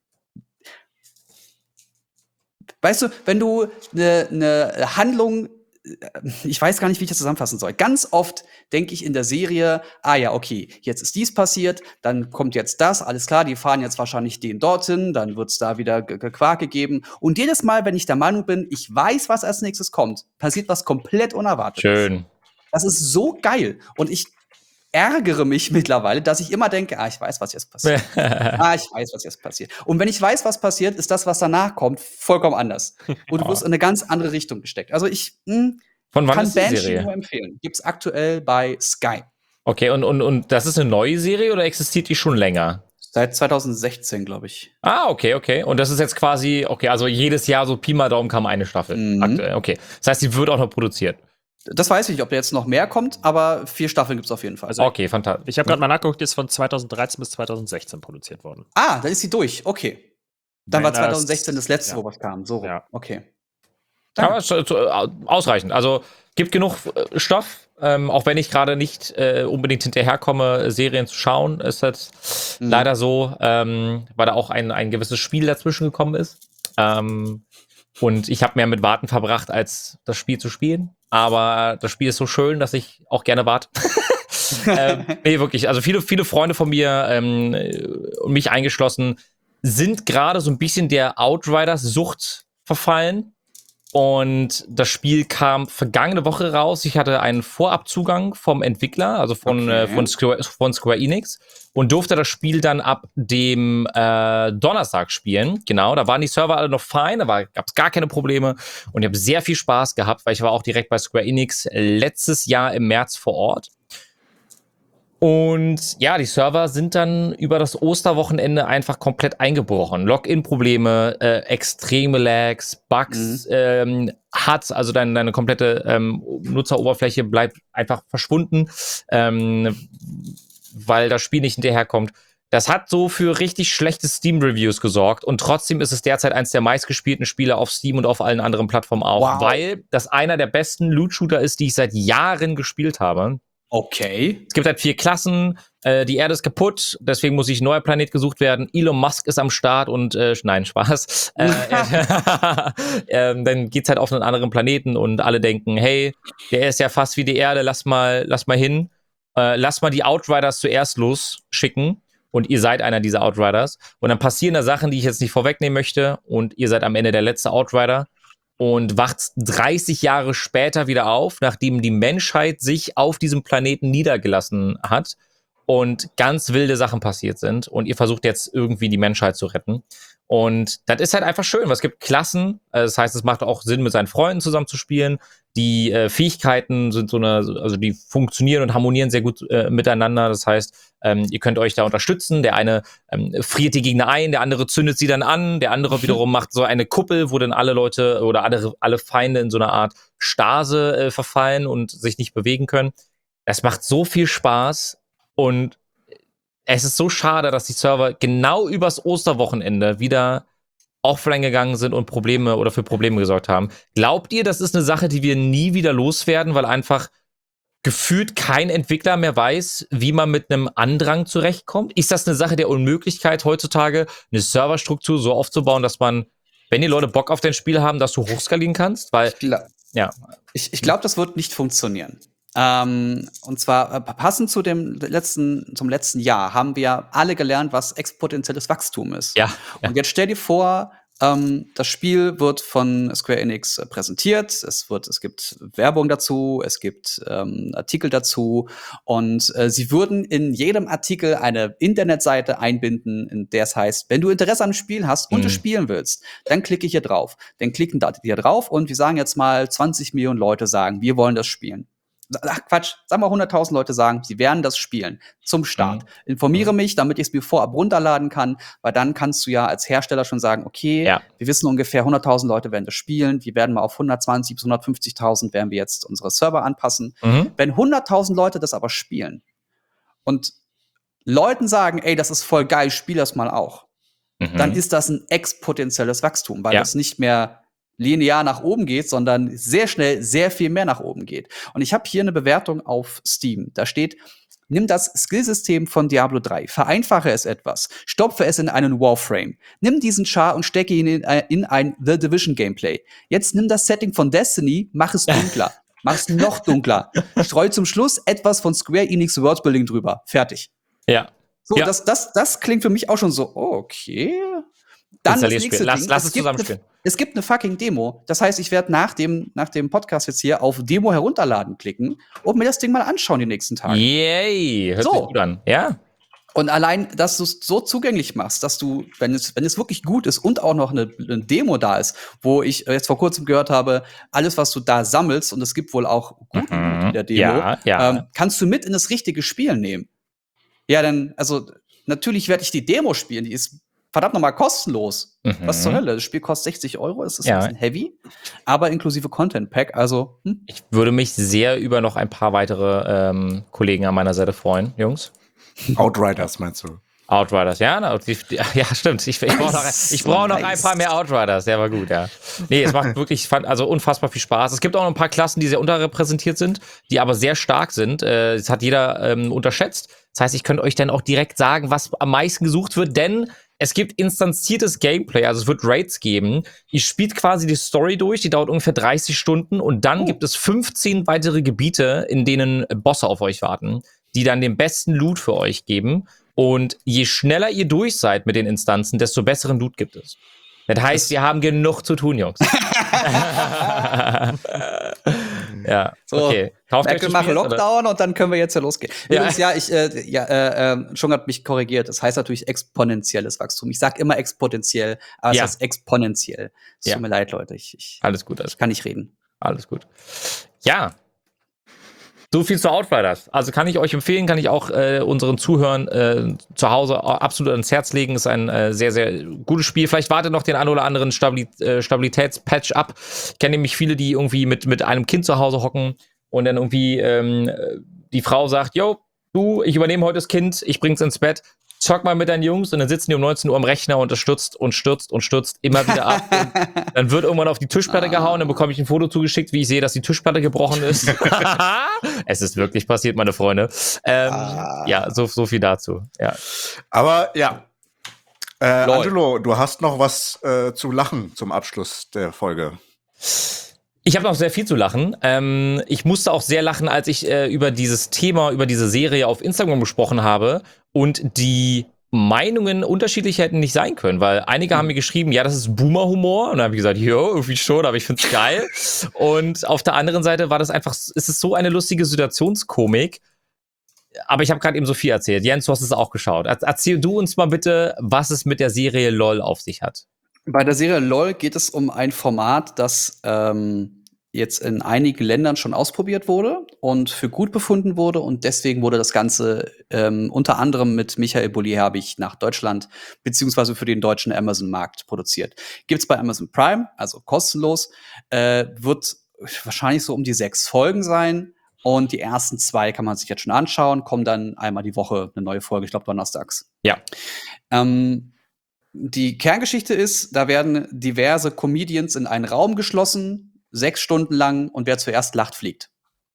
weißt du, wenn du eine ne Handlung, äh, ich weiß gar nicht, wie ich das zusammenfassen soll. Ganz oft denke ich in der Serie, ah ja, okay, jetzt ist dies passiert, dann kommt jetzt das, alles klar, die fahren jetzt wahrscheinlich den dorthin, dann wird's da wieder Ge- Ge- Quark gegeben. Und jedes Mal, wenn ich der Meinung bin, ich weiß, was als nächstes kommt, passiert was komplett Unerwartetes. Schön. Das ist so geil. Und ich ärgere mich mittlerweile, dass ich immer denke, ah, ich weiß, was jetzt passiert. ah, ich weiß, was jetzt passiert. Und wenn ich weiß, was passiert, ist das, was danach kommt, vollkommen anders. Und du wirst in eine ganz andere Richtung gesteckt. Also ich mh, Von wann kann ist die Banshee Serie? nur empfehlen. Gibt's aktuell bei Sky. Okay, und, und, und das ist eine neue Serie oder existiert die schon länger? Seit zwanzig sechzehn, glaube ich. Ah, okay, okay. Und das ist jetzt quasi, okay, also jedes Jahr so Pi mal Daumen kam eine Staffel Mhm. aktuell. Okay. Das heißt, die wird auch noch produziert. Das weiß ich nicht, ob da jetzt noch mehr kommt, aber vier Staffeln gibt's auf jeden Fall. Also- Okay, fantastisch. Ich habe gerade mal nachgeguckt, die ist von zweitausenddreizehn bis zweitausendsechzehn produziert worden. Ah, dann ist sie durch. Okay. Dann war Wenn das- zwanzig sechzehn das letzte, ja. wo was kam. So rum. Ja. Okay. Aber es ist, äh, ausreichend. Also gibt genug äh, Stoff, ähm, auch wenn ich gerade nicht äh, unbedingt hinterherkomme, Serien zu schauen, ist das Mhm. leider so, ähm, weil da auch ein, ein gewisses Spiel dazwischen gekommen ist. Ähm, und ich habe mehr mit Warten verbracht, als das Spiel zu spielen. Aber das Spiel ist so schön, dass ich auch gerne warte. ähm, nee, wirklich. Also viele, viele Freunde von mir ähm, und mich eingeschlossen sind gerade so ein bisschen der Outriders-Sucht verfallen. Und das Spiel kam vergangene Woche raus. Ich hatte einen Vorabzugang vom Entwickler, also von, Okay. äh, von, Square, von Square Enix, und durfte das Spiel dann ab dem äh, Donnerstag spielen. Genau, da waren die Server alle noch fein, da gab es gar keine Probleme. Und ich habe sehr viel Spaß gehabt, weil ich war auch direkt bei Square Enix letztes Jahr im März vor Ort. Und ja, die Server sind dann über das Osterwochenende einfach komplett eingebrochen. Login-Probleme, äh, extreme Lags, Bugs, ähm, hat, also dein, deine komplette ähm, Nutzeroberfläche bleibt einfach verschwunden, ähm, weil das Spiel nicht hinterherkommt. Das hat so für richtig schlechte Steam-Reviews gesorgt und trotzdem ist es derzeit eins der meistgespielten Spiele auf Steam und auf allen anderen Plattformen auch, Wow. weil das einer der besten Loot-Shooter ist, die ich seit Jahren gespielt habe. Okay. Es gibt halt vier Klassen, äh, die Erde ist kaputt, deswegen muss sich ein neuer Planet gesucht werden. Elon Musk ist am Start und, äh, nein, Spaß. Äh, äh, dann geht's halt auf einen anderen Planeten und alle denken, hey, der ist ja fast wie die Erde, lass mal, lass mal hin. Äh, lass mal die Outriders zuerst losschicken und ihr seid einer dieser Outriders. Und dann passieren da Sachen, die ich jetzt nicht vorwegnehmen möchte und ihr seid am Ende der letzte Outrider. Und wacht dreißig Jahre später wieder auf, nachdem die Menschheit sich auf diesem Planeten niedergelassen hat und ganz wilde Sachen passiert sind. Und ihr versucht jetzt irgendwie die Menschheit zu retten. Und das ist halt einfach schön, weil es gibt Klassen. Das heißt, es macht auch Sinn, mit seinen Freunden zusammen zu spielen. Die äh, Fähigkeiten sind so eine, also die funktionieren und harmonieren sehr gut äh, miteinander. Das heißt, ähm, ihr könnt euch da unterstützen. Der eine ähm, friert die Gegner ein, der andere zündet sie dann an, der andere wiederum macht so eine Kuppel, wo dann alle Leute oder alle, alle Feinde in so eine Art Stase äh, verfallen und sich nicht bewegen können. Das macht so viel Spaß und es ist so schade, dass die Server genau übers Osterwochenende wieder offline gegangen sind und Probleme oder für Probleme gesorgt haben. Glaubt ihr, das ist eine Sache, die wir nie wieder loswerden, weil einfach gefühlt kein Entwickler mehr weiß, wie man mit einem Andrang zurechtkommt? Ist das eine Sache der Unmöglichkeit heutzutage, eine Serverstruktur so aufzubauen, dass man, wenn die Leute Bock auf dein Spiel haben, dass du hochskalieren kannst? Weil, Ich, gla ja. ich, ich glaube, das wird nicht funktionieren. Ähm, und zwar äh, passend zu dem letzten, zum letzten Jahr haben wir alle gelernt, was exponentielles Wachstum ist. Ja. ja. Und jetzt stell dir vor, ähm, das Spiel wird von Square Enix äh, präsentiert. Es wird, es gibt Werbung dazu, es gibt ähm, Artikel dazu und äh, sie würden in jedem Artikel eine Internetseite einbinden, in der es heißt, wenn du Interesse an einem Spiel hast und Mhm. es spielen willst, dann klicke hier drauf. Dann klicken da hier drauf und wir sagen jetzt mal zwanzig Millionen Leute sagen, wir wollen das spielen. Ach Quatsch, sagen wir hunderttausend Leute sagen, sie werden das spielen zum Start. Mhm. Informiere mich, damit ich es mir vorab runterladen kann, weil dann kannst du ja als Hersteller schon sagen, okay, Ja. wir wissen ungefähr hunderttausend Leute werden das spielen, wir werden mal auf hundertzwanzig bis hundertfünfzigtausend werden wir jetzt unsere Server anpassen. Mhm. Wenn hunderttausend Leute das aber spielen und Leuten sagen, ey, das ist voll geil, spiel das mal auch, Mhm. dann ist das ein exponentielles Wachstum, weil Ja. es nicht mehr linear nach oben geht, sondern sehr schnell sehr viel mehr nach oben geht. Und ich habe hier eine Bewertung auf Steam. Da steht, nimm das Skillsystem von Diablo drei, vereinfache es etwas, stopfe es in einen Warframe, nimm diesen Char und stecke ihn in, äh, in ein The Division Gameplay. Jetzt nimm das Setting von Destiny, mach es dunkler, mach es noch dunkler, streu zum Schluss etwas von Square Enix Worldbuilding drüber. Fertig. Ja. So, Ja. das, das, das klingt für mich auch schon so, oh, okay. Dann das Installierspiel. nächste Lass- Ding. lass es es gibt zusammenspielen. eine- Es gibt eine fucking Demo. Das heißt, ich werde nach dem, nach dem Podcast jetzt hier auf Demo herunterladen klicken und mir das Ding mal anschauen die nächsten Tage. Yay. Hört So. sich gut an. Ja. Und allein, dass du es so zugänglich machst, dass du, wenn es, wenn es wirklich gut ist und auch noch eine, eine Demo da ist, wo ich jetzt vor kurzem gehört habe, alles, was du da sammelst, und es gibt wohl auch guten Mhm. Loot in der Demo, Ja, ja. Ähm, kannst du mit in das richtige Spiel nehmen. Ja, dann, also, natürlich werde ich die Demo spielen, die ist verdammt nochmal kostenlos. Mhm. Was zur Hölle? Das Spiel kostet sechzig Euro, es ist Ja. ein bisschen heavy, aber inklusive Content Pack, also, hm. Ich würde mich sehr über noch ein paar weitere ähm, Kollegen an meiner Seite freuen, Jungs. Outriders meinst du? Outriders, ja, na, die, die, ja, stimmt. Ich, ich brauche noch, ich brauch noch ein Nice. paar mehr Outriders. Der war gut, ja. Nee, es macht wirklich fand, also unfassbar viel Spaß. Es gibt auch noch ein paar Klassen, die sehr unterrepräsentiert sind, die aber sehr stark sind. Äh, das hat jeder ähm, unterschätzt. Das heißt, ich könnte euch dann auch direkt sagen, was am meisten gesucht wird, denn es gibt instanziertes Gameplay, also es wird Raids geben. Ihr spielt quasi die Story durch, die dauert ungefähr dreißig Stunden und dann Oh. gibt es fünfzehn weitere Gebiete, in denen Bosse auf euch warten, die dann den besten Loot für euch geben. Und je schneller ihr durch seid mit den Instanzen, desto besseren Loot gibt es. Das heißt, wir haben genug zu tun, Jungs. Ja, So, okay. Kauft euch Merkel das mache Spiel jetzt, oder? Lockdown und dann können wir jetzt ja losgehen. Ja. Übrigens, ja, ich, äh, ja, äh, äh, schon hat mich korrigiert. Das heißt natürlich exponentielles Wachstum. Ich sag immer exponentiell, aber Ja. es heißt exponentiell. Es Ja. tut mir leid, Leute. Ich, ich, Alles gut, alles ich kann nicht reden. Alles gut. Ja. So viel zu Outriders. Also kann ich euch empfehlen, kann ich auch äh, unseren Zuhörern äh, zu Hause absolut ans Herz legen. Ist ein äh, sehr, sehr gutes Spiel. Vielleicht wartet noch den einen oder anderen Stabili äh, Stabilitätspatch ab. Ich kenne nämlich viele, die irgendwie mit, mit einem Kind zu Hause hocken und dann irgendwie ähm, die Frau sagt, yo, du, ich übernehme heute das Kind, ich bring's ins Bett. Zock mal mit deinen Jungs und dann sitzen die um neunzehn Uhr am Rechner und es stürzt und stürzt und stürzt immer wieder ab. Und dann wird irgendwann auf die Tischplatte gehauen, dann bekomme ich ein Foto zugeschickt, wie ich sehe, dass die Tischplatte gebrochen ist. Es ist wirklich passiert, meine Freunde. Ähm, Ah. Ja, so, so viel dazu. Ja. Aber ja. Äh, Lol. Angelo, du hast noch was äh, zu lachen zum Abschluss der Folge. Ich habe noch sehr viel zu lachen. Ähm, ich musste auch sehr lachen, als ich äh, über dieses Thema, über diese Serie auf Instagram gesprochen habe und die Meinungen unterschiedlich hätten nicht sein können, weil einige haben mir geschrieben, ja, das ist Boomer-Humor und dann habe ich gesagt, jo, irgendwie schon, aber ich find's geil. Und auf der anderen Seite war das einfach, ist es so eine lustige Situationskomik. Aber ich habe gerade eben so viel erzählt. Jens, du hast es auch geschaut. Er- Erzähl du uns mal bitte, was es mit der Serie LOL auf sich hat. Bei der Serie LOL geht es um ein Format, das ähm, jetzt in einigen Ländern schon ausprobiert wurde und für gut befunden wurde. Und deswegen wurde das Ganze ähm, unter anderem mit Michael Bulli-Herbig nach Deutschland beziehungsweise für den deutschen Amazon-Markt produziert. Gibt's bei Amazon Prime, also kostenlos, äh, wird wahrscheinlich so um die sechs Folgen sein. Und die ersten zwei kann man sich jetzt schon anschauen, kommen dann einmal die Woche eine neue Folge, ich glaube donnerstags. Ja. Ähm, Die Kerngeschichte ist, da werden diverse Comedians in einen Raum geschlossen, sechs Stunden lang, und wer zuerst lacht, fliegt.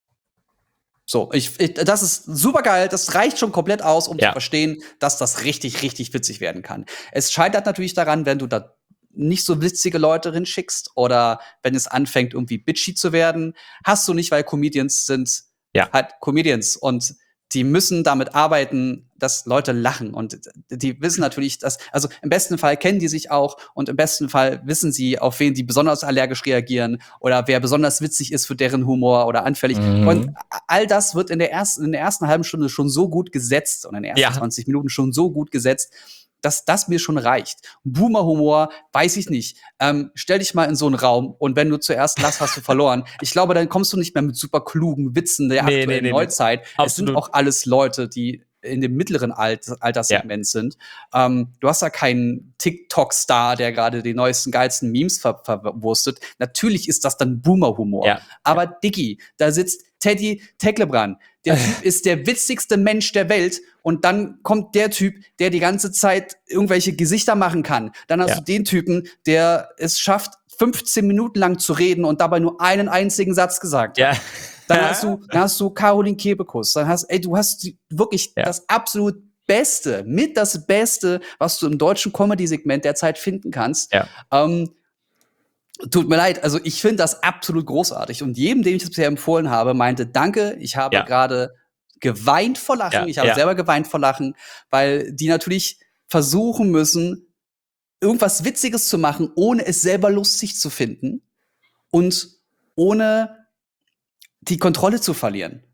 So, ich, ich das ist super geil, das reicht schon komplett aus, um Ja. zu verstehen, dass das richtig, richtig witzig werden kann. Es scheitert natürlich daran, wenn du da nicht so witzige Leute hinschickst oder wenn es anfängt, irgendwie bitchy zu werden, hast du nicht, weil Comedians sind Ja. halt Comedians und die müssen damit arbeiten, dass Leute lachen. Und die wissen natürlich, dass, also im besten Fall kennen die sich auch und im besten Fall wissen sie, auf wen die besonders allergisch reagieren oder wer besonders witzig ist für deren Humor oder anfällig. Mhm. Und all das wird in der ersten, in der ersten halben Stunde schon so gut gesetzt und in den ersten Ja. zwanzig Minuten schon so gut gesetzt, dass das mir schon reicht. Boomer-Humor, weiß ich nicht. Ähm, stell dich mal in so einen Raum und wenn du zuerst lachst, hast du verloren. Ich glaube, dann kommst du nicht mehr mit super klugen Witzen der Nee, aktuellen nee, nee, nee. Neuzeit. Es sind Absolut. auch alles Leute, die in dem mittleren Alt Alterssegment sind. Ähm, du hast da keinen TikTok-Star, der gerade die neuesten, geilsten Memes ver verwurstet. Natürlich ist das dann Boomer-Humor. Ja. Aber Diggi, da sitzt Teddy Tecklebrand. Der Typ ist der witzigste Mensch der Welt. Und dann kommt der Typ, der die ganze Zeit irgendwelche Gesichter machen kann. Dann hast Ja. du den Typen, der es schafft, fünfzehn Minuten lang zu reden und dabei nur einen einzigen Satz gesagt hat. Ja. Dann hast du, dann hast du Caroline Kebekus. Dann hast, ey, du hast die- wirklich Ja. das absolut Beste, mit das Beste, was du im deutschen Comedy-Segment derzeit finden kannst. Ja. Ähm, tut mir leid, also ich finde das absolut großartig. Und jedem, dem ich das bisher empfohlen habe, meinte, danke, ich habe Ja. gerade geweint vor Lachen. Ja, Ich habe ja. selber geweint vor Lachen, weil die natürlich versuchen müssen, irgendwas Witziges zu machen, ohne es selber lustig zu finden und ohne die Kontrolle zu verlieren.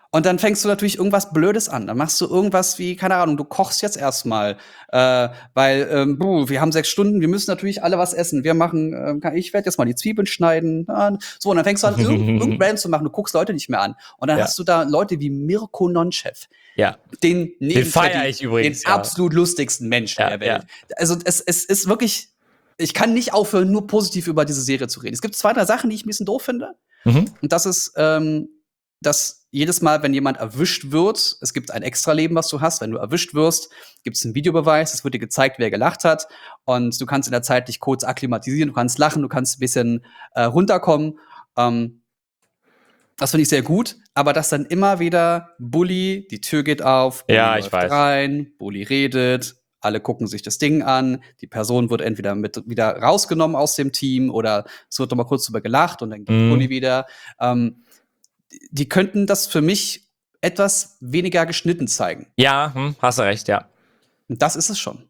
Und dann fängst du natürlich irgendwas Blödes an. Dann machst du irgendwas wie, keine Ahnung, du kochst jetzt erstmal, äh, weil, ähm, buh, wir haben sechs Stunden, wir müssen natürlich alle was essen. Wir machen, ähm, ich werde jetzt mal die Zwiebeln schneiden. Ja, so, und dann fängst du an, irgend, irgendein Random zu machen. Du guckst Leute nicht mehr an. Und dann Ja. hast du da Leute wie Mirko Nonchef. Ja. Den, neben Den feier Teddy, ich übrigens, Den ja. absolut lustigsten Menschen Ja, der Welt. Also, es, es ist wirklich, ich kann nicht aufhören, nur positiv über diese Serie zu reden. Es gibt zwei, drei Sachen, die ich ein bisschen doof finde. Mhm. Und das ist, ähm, dass jedes Mal, wenn jemand erwischt wird, es gibt ein Extra-Leben, was du hast. Wenn du erwischt wirst, gibt es einen Videobeweis. Es wird dir gezeigt, wer gelacht hat. Und du kannst in der Zeit dich kurz akklimatisieren. Du kannst lachen, du kannst ein bisschen äh, runterkommen. Ähm, das finde ich sehr gut. Aber dass dann immer wieder Bully, die Tür geht auf, Bully Ja, ich läuft weiß. rein, Bully redet, alle gucken sich das Ding an. Die Person wird entweder mit wieder rausgenommen aus dem Team oder es wird noch mal kurz drüber gelacht und dann geht Mhm. Bully wieder. Ähm, die könnten das für mich etwas weniger geschnitten zeigen. Ja, hm, hast du recht, ja. Und das ist es schon.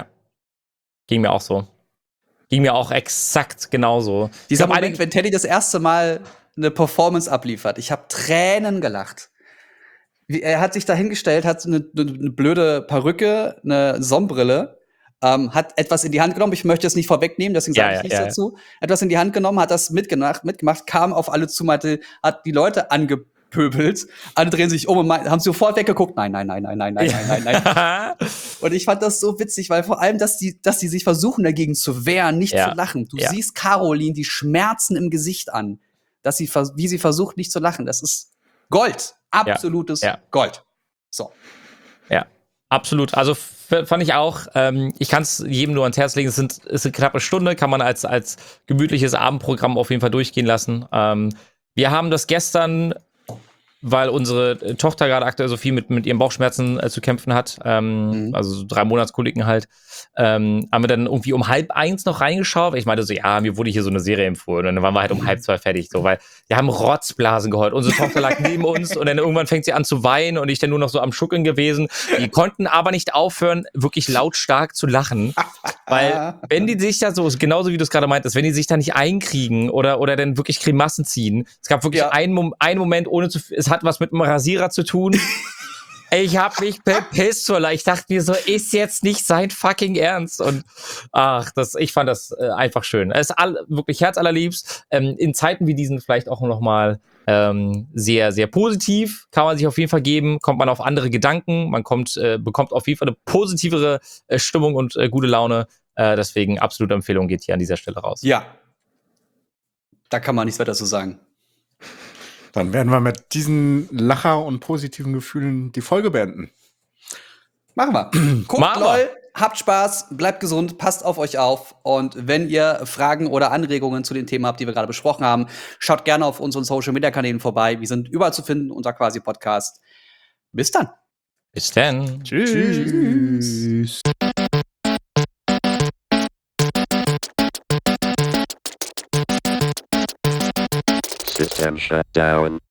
Ging mir auch so. Ging mir auch exakt genauso. Dieser Ich hab Moment, wenn Teddy das erste Mal eine Performance abliefert, ich habe Tränen gelacht. Wie, er hat sich da hingestellt, hat eine, eine, eine blöde Perücke, eine Sonnenbrille, ähm, hat etwas in die Hand genommen. Ich möchte es nicht vorwegnehmen, deswegen Ja, sage ich ja, nichts ja, ja. dazu. Etwas in die Hand genommen, hat das mitgemacht, mitgemacht, kam auf alle zu, meinte, hat die Leute angepöbelt. Alle drehen sich um und mein, haben sofort weggeguckt. Nein, nein, nein, nein, nein, nein, nein, nein, nein. Und ich fand das so witzig, weil vor allem, dass die, dass die sich versuchen, dagegen zu wehren, nicht Ja. zu lachen. Du Ja. siehst Caroline die Schmerzen im Gesicht an, dass sie, vers- wie sie versucht, nicht zu lachen. Das ist Gold. Absolutes Ja. Gold. So. Absolut. Also f- fand ich auch. Ähm, ich kann es jedem nur ans Herz legen. Es sind, es ist eine knappe Stunde, kann man als, als gemütliches Abendprogramm auf jeden Fall durchgehen lassen. Ähm, wir haben das gestern, weil unsere Tochter gerade aktuell so viel mit, mit ihren Bauchschmerzen äh, zu kämpfen hat, ähm, Mhm. also so drei Monatskoliken halt, ähm, haben wir dann irgendwie um halb eins noch reingeschaut. Weil ich meinte so, ja, mir wurde hier so eine Serie empfohlen. Und dann waren wir halt um halb zwei fertig, so, weil wir haben Rotzblasen geheult. Unsere Tochter lag neben uns und dann irgendwann fängt sie an zu weinen und ich dann nur noch so am Schuckeln gewesen. Die konnten aber nicht aufhören, wirklich lautstark zu lachen. Weil, wenn die sich da so, genauso wie du es gerade meintest, wenn die sich da nicht einkriegen oder, oder dann wirklich Grimassen ziehen, es gab wirklich Ja. einen, Mom- einen Moment, ohne zu, es hat was mit einem Rasierer zu tun. Ich hab mich bepisst, weil ich dachte mir so, ist jetzt nicht sein fucking Ernst. Und ach, das, ich fand das äh, einfach schön. Es ist all, wirklich herzallerliebst. Ähm, in Zeiten wie diesen vielleicht auch noch mal ähm, sehr, sehr positiv. Kann man sich auf jeden Fall geben. Kommt man auf andere Gedanken. Man kommt, äh, bekommt auf jeden Fall eine positivere äh, Stimmung und äh, gute Laune. Äh, deswegen absolute Empfehlung geht hier an dieser Stelle raus. Ja. Da kann man nichts weiter zu sagen. Dann werden wir mit diesen Lacher und positiven Gefühlen die Folge beenden. Machen wir. Guckt Machen wir. LOL, habt Spaß, bleibt gesund, passt auf euch auf. Und wenn ihr Fragen oder Anregungen zu den Themen habt, die wir gerade besprochen haben, schaut gerne auf unseren Social-Media-Kanälen vorbei. Wir sind überall zu finden unter quasi Podcast. Bis dann. Bis dann. Tschüss. System shut down.